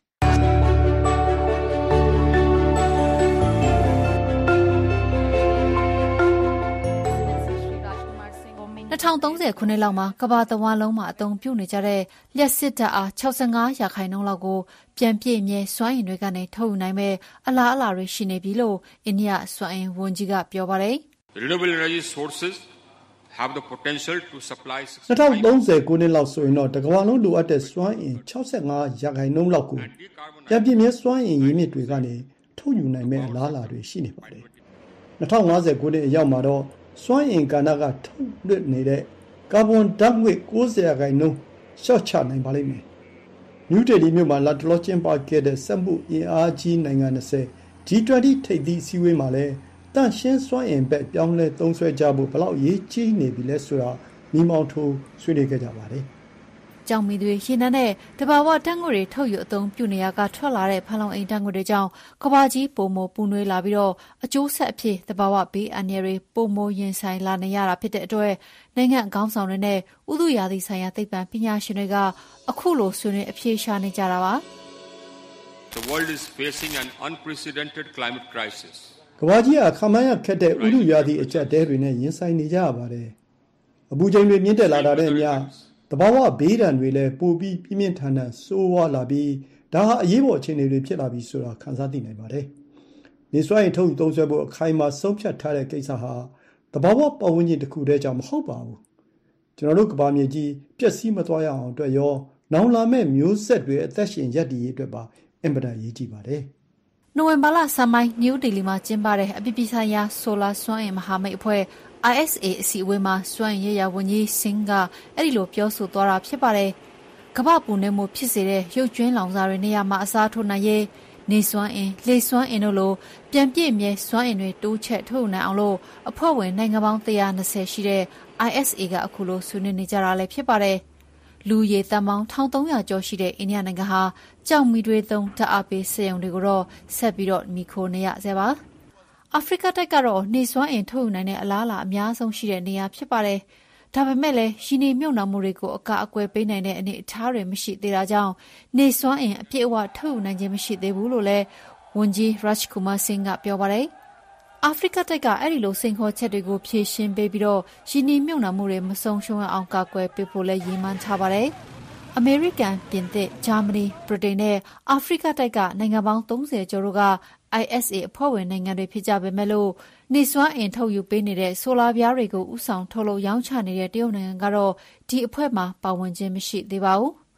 ၂၀၃၀ခုနှစ်လောက်မှာကမ္ဘာတဝန်းလုံးမှာအသုံးပြုနေကြတဲ့လျှပ်စစ်ဓာတ်အား၆၅ရာခိုင်နှုန်းလောက်ကိုပြန်ပြည့်မြဲစွမ်းအင်တွေကနေထုတ်ယူနိုင်မဲ့အလားအလာတွေရှိနေပြီလို့အိန္ဒိယစွမ်းအင်ဝန်ကြီးကပြောပါတယ်။ Renewable energy sources have the potential to supply ၂၀၃၀ခုနှစ်လောက်ဆိုရင်တော့တကမ္ဘာလုံးလိုအပ်တဲ့စွမ်းအင်၆၅ရာခိုင်နှုန်းလောက်ကိုပြန်ပြည့်မြဲစွမ်းအင်ရင်းမြစ်တွေကနေထုတ်ယူနိုင်မဲ့အလားအလာတွေရှိနေပါတယ်။၂၀၅၀ခုနှစ်အရောက်မှာတော့စွမ်းအင်ကဏ္ဍကထုတ်လွှတ်နေတဲ့ကာဗွန်ဓာတ်ငွေ့၉၀ရာခိုင်နှုန်းလျှော့ချနိုင်ပါလိမ့်မယ်။နယူးဒေလီမြို့မှာလတ်တလောကျင်းပခဲ့တဲ့စက်မှုအင်အားကြီးနိုင်ငံ၂၀ ဂျီ ၂၀ ထိပ်သီးအစည်းအဝေးမှာလည်းတန့်ရှင်းစွမ်းအင်ဘက်ပြောင်းလဲသုံးစွဲကြဖို့ဘယ်လောက်အရေးကြီးနေပြီလဲဆိုတာမိမောင်းထိုးဆွေးနွေးခဲ့ကြပါတယ်။ကျောက်မီးသွေးရေနံနဲ့တဘာဝဓာတ်ငွေ့တွေထုတ်ယူအသုံးပြုနေရကထွက်လာတဲ့ဖန်လုံအိမ်ဓာတ်ငွေ့တွေကြောင့်ကမ္ဘာကြီးပိုမိုပူနွေးလာပြီးတော့အကျိုးဆက်အဖြစ်တဘာဝဘေးအန္တရာယ်တွေပိုမိုရင်ဆိုင်လာနေရတာဖြစ်တဲ့အတွက်နိုင်ငံအကောင်းဆောင်တွေနဲ့ဥတုရာသီဆိုင်ရာသိပ္ပံပညာရှင်တွေကအခုလိုဆွေးနွေးအဖြေရှာနေကြတာပါ။ The world is facing an unprecedented climate crisis. ကမ္ဘာကြီးကခန့်မှန်းရခက်တဲ့ဥတုရာသီအကျပ်အတည်းတွေနဲ့ရင်ဆိုင်နေကြရပါတယ်။အပူချိန်တွေမြင့်တက်လာတာနဲ့အမျှတဘာဝဘေးဒဏ်တွေလည်းပိုပြီးပြင်းပြင်းထန်ထန်ဆိုးဝါးလာပြီးဒါဟာအရေးပေါ်အခြေအနေတွေဖြစ်လာပြီးဆိုတာခန်းစားသိနိုင်ပါတယ်။နေစွမ်းအင်ထုတ်ယူသုံးစွဲဖို့အခိုင်အမာဆုံးဖြတ်ထားတဲ့ကိစ္စဟာတဘာဝပတ်ဝန်းကျင်တစ်ခုတည်းကြောင့်မဟုတ်ပါဘူး။ကျွန်တော်တို့ကမ္ဘာမြေကြီးပျက်စီးမသွားရအောင်အတွက်ရောနောင်လာမဲ့မျိုးဆက်တွေအသက်ရှင်ရပ်တည်ရေးအတွက်ပါအင်မတန်အရေးကြီးပါတယ်။နိုဝင်ဘာလဆန်းပိုင်းနယူးဒေလီမှာကျင်းပတဲ့အပြည်ပြည်ဆိုင်ရာဆိုလာစွမ်းအင်မဟာမိတ်အဖွဲ့I S A အစည်းအဝေးမှာစွမ်းအင်ရေးရာဝန်ကြီးစင်ကအဲ့ဒီလိုပြောဆိုသွားတာဖြစ်ပါတယ်။ကမ္ဘာပူနွေးမှုဖြစ်စေတဲ့ရုပ်ကြွင်းလောင်စာတွေနေရာမှာအစားထိုးနိုင်ရေးနေစွမ်းအင်လေစွမ်းအင်တို့လိုပြန်ပြည့်မြဲစွမ်းအင်တွေတိုးချဲ့ထုတ်ယူနိုင်အောင်လို့အဖွဲ့ဝင်နိုင်ငံပေါင်း၁၂၀ရှိတဲ့ I S A ကအခုလိုဆွေးနွေးနေကြတာလည်းဖြစ်ပါတယ်။လူရေတန်ပေါင်း၁၃၀၀ကျော်ရှိတဲ့အိန္ဒိယနိုင်ငံဟာကြောက်မီတွေသုံးဓာတ်အားပေးစက်ရုံတွေကိုတော့ဆက်ပြီးတော့မိခိုနေရဆဲပါ။အာဖရိကတိုက်ကတော့နေစွမ်းအင်ထုတ်ယူနိုင်တဲ့အလားအလာအများဆုံးရှိတဲ့နေရာဖြစ်ပါတယ်။ဒါပေမဲ့လည်းရင်းနှီးမြှုပ်နှံမှုတွေကိုအကာအကွယ်ပေးနိုင်တဲ့အနေအထားတွေမရှိသေးတာကြောင့်နေစွမ်းအင်အပြည့်အဝထုတ်ယူနိုင်ခြင်းမရှိသေးဘူးလို့လည်းဝန်ကြီး Rajkumar Singh ကပြောပါတယ်။အာဖရိကတိုက်ကအဲ့ဒီလိုစိန်ခေါ်ချက်တွေကိုဖြေရှင်းပေးပြီးတော့ရင်းနှီးမြှုပ်နှံမှုတွေမဆုံးရှုံးအောင်ကာကွယ်ပေးဖို့လည်းရည်မှန်းထားပါတယ်။အမေရိကန်၊ပြင်သစ်၊ဂျာမနီ၊ဗြိတိန်နဲ့အာဖရိကတိုက်ကနိုင်ငံပေါင်း၃၀ကျော်တို့ကI S A အဖွဲ့ဝင်နိုင်ငံတွေဖြစ်ကြပေမဲ့လို့နေစွမ်းအင်ထုတ်ယူပေးနေတဲ့ဆိုလာပြားတွေကိုဥဆောင်ထုတ်လုပ်ရောင်းချနေတဲ့တရုတ်နိုင်ငံကတော့ဒီအဖွဲ့မှာပါဝင်ခြင်းမရှိသေးပါဘူး။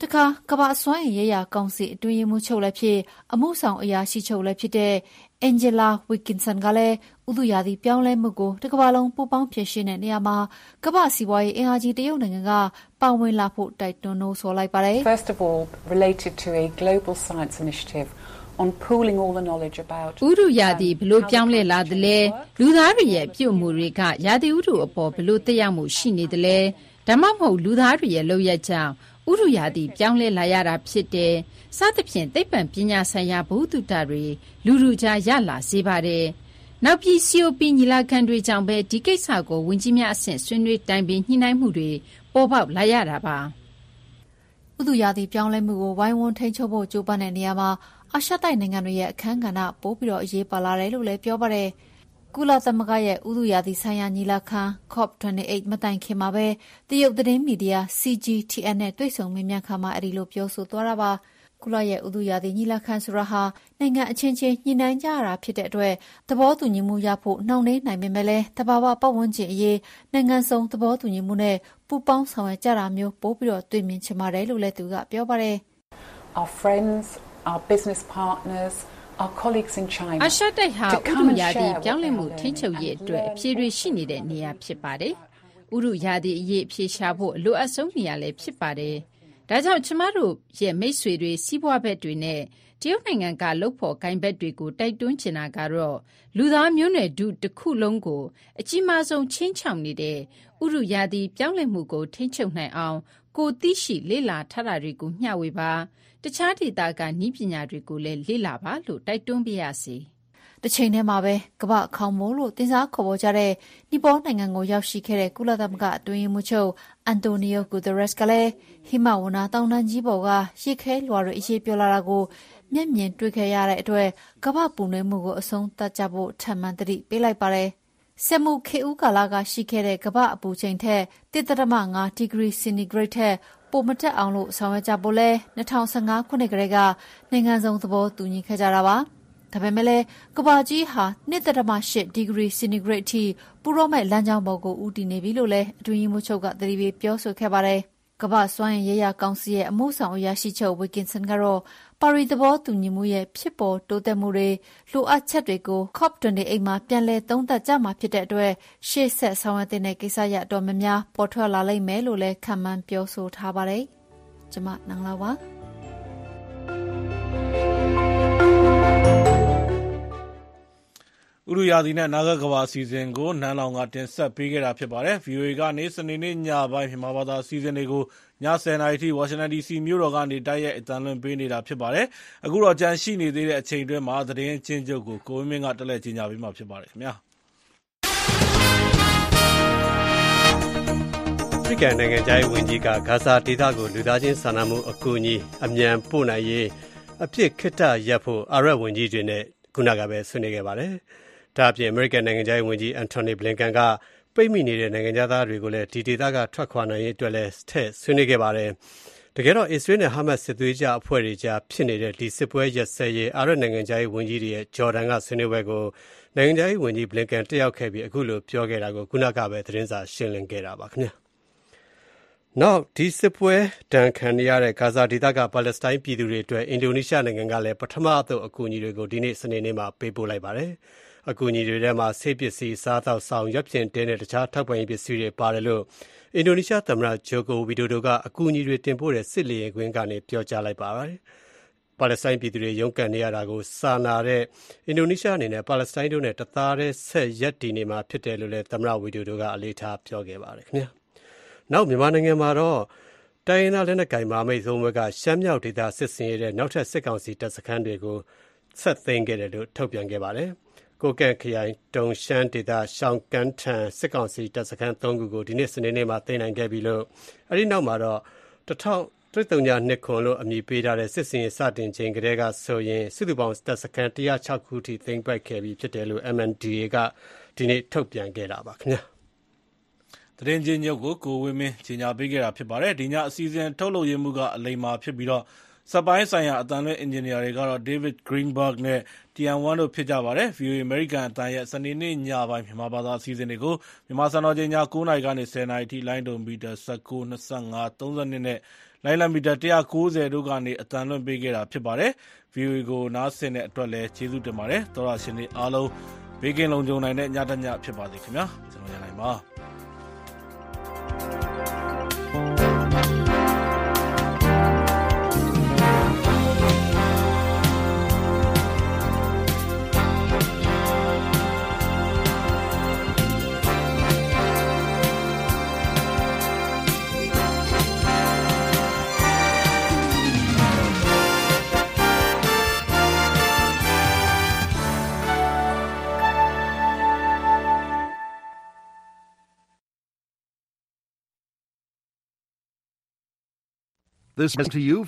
တခါကမ္ဘာစွမ်းအင်ရေးရာကောင်စီအတွင်းရေးမှူးချုပ်လည်းဖြစ်အမှုဆောင်အရာရှိချုပ်လည်းဖြစ်တဲ့အန်ဂျလာဝီကင်ဆန်ကလည်းဥတုရာသီပြောင်းလဲမှုကိုတစ်ကမ္ဘာလုံးပူးပေါင်းဖြေရှင်းတဲ့နေရာမှာကမ္ဘာစီးပွားရေးအင်အားကြီးတရုတ်နိုင်ငံကပါဝင်လာဖို့တိုက်တွန်းလို့ဆိုလိုက်ပါတယ် First of all, related to a global science initiative on pooling all the knowledge about ဥတုရာသီဘလို့ပြောင်းလဲလာသလဲလူသားတွေရဲ့ပြုမှုတွေကရာသီဥတုအပေါ်ဘလို့သက်ရောက်မှုရှိနေသလဲဒါမှမဟုတ်လူသားတွေရဲ့လုပ်ရက်ကြောင့်ဥတုရာသီပြောင်းလဲလာရတာဖြစ်တယ်စသဖြင့်သိပ္ပံပညာဆိုင်ရာဘုသူတ္တတွေလူလူကြားရလာစေပါတယ်နောက်ပြီး စီ အို ပီ ညီလာခံတွေကြောင့်ပဲဒီကိစ္စကိုဝန်ကြီးများအဆင့်ဆွေးနွေးတိုင်ပင်ညှိနှိုင်းမှုတွေပေါ်ပေါက်လာရတာပါဥတုရာသီပြောင်းလဲမှုကိုဝိုင်းဝန်းထိန်းချုပ်ဖို့ကြိုးပမ်းတဲ့နေရာမှာအာရှတိုက်နိုင်ငံတွေရဲ့အခမ်းကဏ္ဍပိုပြီးတော့အရေးပါလာတယ်လို့လည်းပြောပါတယ်ကုလသမဂ္ဂရဲ့ဥတုရာသီဆိုင်ရာညီလာခံ COP ၂၈ မတိုင်ခင်မှာပဲတရုတ်သတင်းမီဒီယာ စီ ဂျီ တီ အန် နဲ့တွေ့ဆုံမေးမြန်းခါမှာအဲ့ဒီလိုပြောဆိုသွားတာပါကုလရဲ့ဥတုရာသီညီလာခံဆိုတာဟာနိုင်ငံအချင်းချင်းညှိနှိုင်းကြရတာဖြစ်တဲ့အတွက်သဘောတူညီမှုရဖို့နှောင့်နှေးနိုင်ပေမဲ့လည်းတဘာဝပတ်ဝန်းကျင်အရေးနိုင်ငံစုံသဘောတူညီမှုနဲ့ပူးပေါင်းဆောင်ရွက်ကြတာမျိုးပို့ပြီးတော့တွေ့မြင်ချင်ပါတယ်လို့လည်းသူကပြောပါတယ် Our friends, our business partners Our colleagues in China အာရှတိုက်ဟာဥတုရာသီပြောင်းလဲမှုထိန်းချုပ်ရေးအတွက်အဖြေတွေရှိနေတဲ့နေရာဖြစ်ပါတယ်။ဥတုရာသီအရေးအဖြေရှာဖို့အလိုအဆုံးနေရာလည်းဖြစ်ပါတယ်။ဒါကြောင့်ကျမတို့ရဲ့မိတ်ဆွေတွေစီးပွားဘက်တွေနဲ့တရုတ်နိုင်ငံကလှုပ်ဖော်ကိုင်ဘက်တွေကိုတိုက်တွန်းချင်တာကတော့လူသားမျိုးနွယ်ထုတစ်ခုလုံးကိုအကြီးမားဆုံးချင်းချောင်နေတဲ့ဥတုရာသီပြောင်းလဲမှုကိုထိန်းချုပ်နိုင်အောင်ကိုသိရှိလေ့လာထားတာတွေကိုမျှဝေပါတခြားဒေသကနည်းပညာတွေကိုလည်းလေ့လာပါလို့တိုက်တွန်းပြရစီတစ်ချိန်တည်းမှာပဲကမ္ဘာခေါင်မိုးလို့တင်စားခေါ်ပေါ်ကြတဲ့နီပေါနိုင်ငံကိုရောက်ရှိခဲ့တဲ့ကုလသမဂ္ဂအတွင်းရေးမှူးချုပ်အန်တိုနီယိုဂူတရက်စ်ကလည်းဟိမဝန္တာတောင်တန်းကြီးပေါ်ကရေခဲလွှာတွေအရေးပြောလာတာကိုမျက်မြင်တွေ့ခဲ့ရတဲ့အတွက်ကမ္ဘာပူနွေးမှုကိုအဆုံးသတ်ကြဖို့ထပ်မံတတိပေးလိုက်ပါတယ်စက်မှုခေဦးကာလကရှိခဲ့တဲ့ကမ္ဘာအပူချိန်ထက် တစ်ဒသမ ငါ ဒီဂရီစင်တီဂရိတ်ထက်ပိုမတက်အောင်လို့ဆောင်ရွက်ကြဖို့လဲ၂၀၁၅ခုနှစ်ကလေးကနိုင်ငံစုံသဘောတူညီခဲ့ကြတာပါဒါပေမဲ့လည်းကမ္ဘာကြီးဟာ နှစ်ဒသမ ရှစ် ဒီဂရီစင်တီဂရိတ်အထိပူတော့မဲ့လမ်းကြောင်းပေါ်ကိုဦးတည်နေပြီလို့လဲအတွင်းရေးမှူးချုပ်ကသတိပေးပြောဆိုခဲ့ပါတယ်ကမ္ဘာစွမ်းအင်ရေးရာကောင်စီရဲ့အမှုဆောင်အရာရှိချုပ်ဝီကင်ဆန်ကတော့ပါရီသဘောတူညီမှုရဲ့ဖြစ်ပေါ်တိုးတက်မှုတွေလိုအပ်ချက်တွေကို COP ၂၈ မှာပြန်လည်သုံးသပ်ကြမှာဖြစ်တဲ့အတွက်ရှေ့ဆက်ဆောင်ရွက်တဲ့ကိစ္စရပ်တော်များများပေါ်ထွက်လာလိမ့်မယ်လို့လည်းခန့်မှန်းပြောဆိုထားပါတယ်။ကျွန်မနင်္ဂလာပါဥရုရာသီနဲ့နာဂကဘာအစီအစဉ်ကိုနန်းလောင်ကတင်ဆက်ပေးခဲ့တာဖြစ်ပါတယ်။ ဗီအိုအေကနေစနေနေ့ညပိုင်းမြန်မာဘာသာအစီအစဉ်တွေကိုညဆယ်နာရီထိဝါရှင်တန်ဒီစီမြို့တော်ကနေတိုက်ရိုက်အသံလွှင့်ပေးနေတာဖြစ်ပါတယ်။အခုတော့ကြန့်ရှိနေသေးတဲ့အချိန်တွင်းမှာသတင်းချင်းချုပ်ကိုကိုဝင်းမင်းကတက်လက်ကြီးညာပေးမှာဖြစ်ပါတယ်ခင်ဗျာ။ဖိကန်နိုင်ငံသားဝန်ကြီးကဂါဇာဒေသကိုလူသားချင်းစာနာမှုအကူအညီအမြန်ပို့နိုင်ရေးအဖြစ်ခိတ္တရပ်ဖို့အာရပ်ဝန်ကြီးတွေနဲ့ခုနကပဲဆွေးနွေးခဲ့ပါတယ်။ဒါအပြင်အမေရိကန်နိုင်ငံသားဝန်ကြီးအန်တိုနီဘလင်ကန်ကပိတ်မိနေတဲ့နိုင်ငံသားတွေကိုလည်းဒီဒေသကထွက်ခွာနိုင်ရေးအတွက်လည်းထည့်ဆွေးနွေးခဲ့ပါတယ်။တကယ်တော့အစ္စရေးနဲ့ဟာမတ်စစ်သွေးကြအဖွဲ့တွေကြားဖြစ်နေတဲ့ဒီစစ်ပွဲရပ်စဲရေးအာရပ်နိုင်ငံသားဝန်ကြီးတွေရဲ့ဂျော်ဒန်ကဆွေးနွေးပွဲကိုနိုင်ငံသားဝန်ကြီးဘလင်ကန်တက်ရောက်ခဲ့ပြီးအခုလိုပြောခဲ့တာကိုခုနကပဲသတင်းစာရှင်းလင်းခဲ့တာပါခင်ဗျာ။နောက်ဒီစစ်ပွဲဒဏ်ခံနေရတဲ့ဂါဇာဒေသကပါလက်စတိုင်းပြည်သူတွေအတွက်အင်ဒိုနီးရှားနိုင်ငံကလည်းပထမအသုတ်အကူအညီတွေကိုဒီနေ့စနေနေ့မှာပေးပို့လိုက်ပါတယ်။အကူအညီတွေထဲမှာဆေးပစ္စည်း၊စားသောက်ဆောင်၊ရွက်ဖျင်တင်းနဲ့တခြားထောက်ပံ့ရေးပစ္စည်းတွေပါတယ်လို့အင်ဒိုနီးရှားသမ္မတဂျိုကိုဝီဒိုဒိုကအကူအညီတွေတင်ပို့တဲ့စစ်လေယာဉ်ကွင်းကနေပြောကြားလိုက်ပါတယ်။ပါလက်စတိုင်းပြည်သူတွေရုန်းကန်နေရတာကိုစာနာတဲ့အင်ဒိုနီးရှားအနေနဲ့ပါလက်စတိုင်းတို့နဲ့တသားတည်းဆက်ရပ်တည်နေမှာဖြစ်တယ်လို့လည်းသမ္မတဝီဒိုဒိုကအလေးထားပြောခဲ့ပါတယ်ခင်ဗျာ။နောက်မြန်မာနိုင်ငံမှာတော့တိုင်းရင်းသားလက်နက်ကိုင်မဟာမိတ်သုံးဘက်ကရှမ်းမြောက်ဒေသစစ်ဆင်ရေးတဲ့နောက်ထပ်စစ်ကောင်စီတပ်စခန်းတွေကိုဆက်သိမ်းခဲ့တယ်လို့ထုတ်ပြန်ခဲ့ပါတယ်။ကိုကန့်ခရိုင်တုံရှမ်းဒေသရှောင်းကန်ထံစစ်ကောင်စီတပ်စခန်းသုံးခုကိုဒီနေ့စနေနေ့မှာသိမ်းနိုင်ခဲ့ပြီလို့အဲဒီနောက်မှာတော့တစ်ထောင်တစ်တုံညာနှစ်ခွန်လို့အမည်ပေးထားတဲ့စစ်စင်စတင်ချိန်ကတည်းကဆိုရင်စုစုပေါင်းတပ်စခန်းတစ်ရာခြောက်ခုထိသိမ်းပိုက်ခဲ့ပြီဖြစ်တယ်လို့ အမ် အန် ဒီ အေ ကဒီနေ့ထုတ်ပြန်ခဲ့တာပါခင်ဗျာသတင်းချင်းချုပ်ကိုကိုဝင်းမင်းကြီးညာပေးခဲ့တာဖြစ်ပါတယ်ဒီညအစီအစဉ်ထုတ်လုပ်ရမှုကအလိမ္မာဖြစ်ပြီးတော့စပိုင်းဆိုင်ရာအတန်လွဲ့အင်ဂျင်နီယာတွေကတော့ David Greenberg နဲ့ Tian Wan တို့ဖြစ်ကြပါတယ်။ ဗီအိုအေ American အတန်ရဲ့စနေနေ့ညပိုင်းမြန်မာဘာသာအစီအစဉ်တွေကိုမြန်မာစံတော်ချိန်ညကိုးနာရီကနေဆယ်နာရီထိလိုင်းဒုံမီတာ၁၉ ၂၅ ၃၂နဲ့လိုင်းလံမီတာone ninetyတို့ကနေအသံလွှင့်ပေးခဲ့တာဖြစ်ပါတယ်။ ဗွီအိုအေကိုနားဆင်တဲ့အတွက်လည်းကျေးဇူးတင်ပါတယ်။သောတရှင်တွေအားလုံးဘေးကင်းလုံခြုံနိုင်တဲ့ညတညဖြစ်ပါစေခင်ဗျာ။ကျွန်တော်ရန်နိုင်ပါ။ This is to you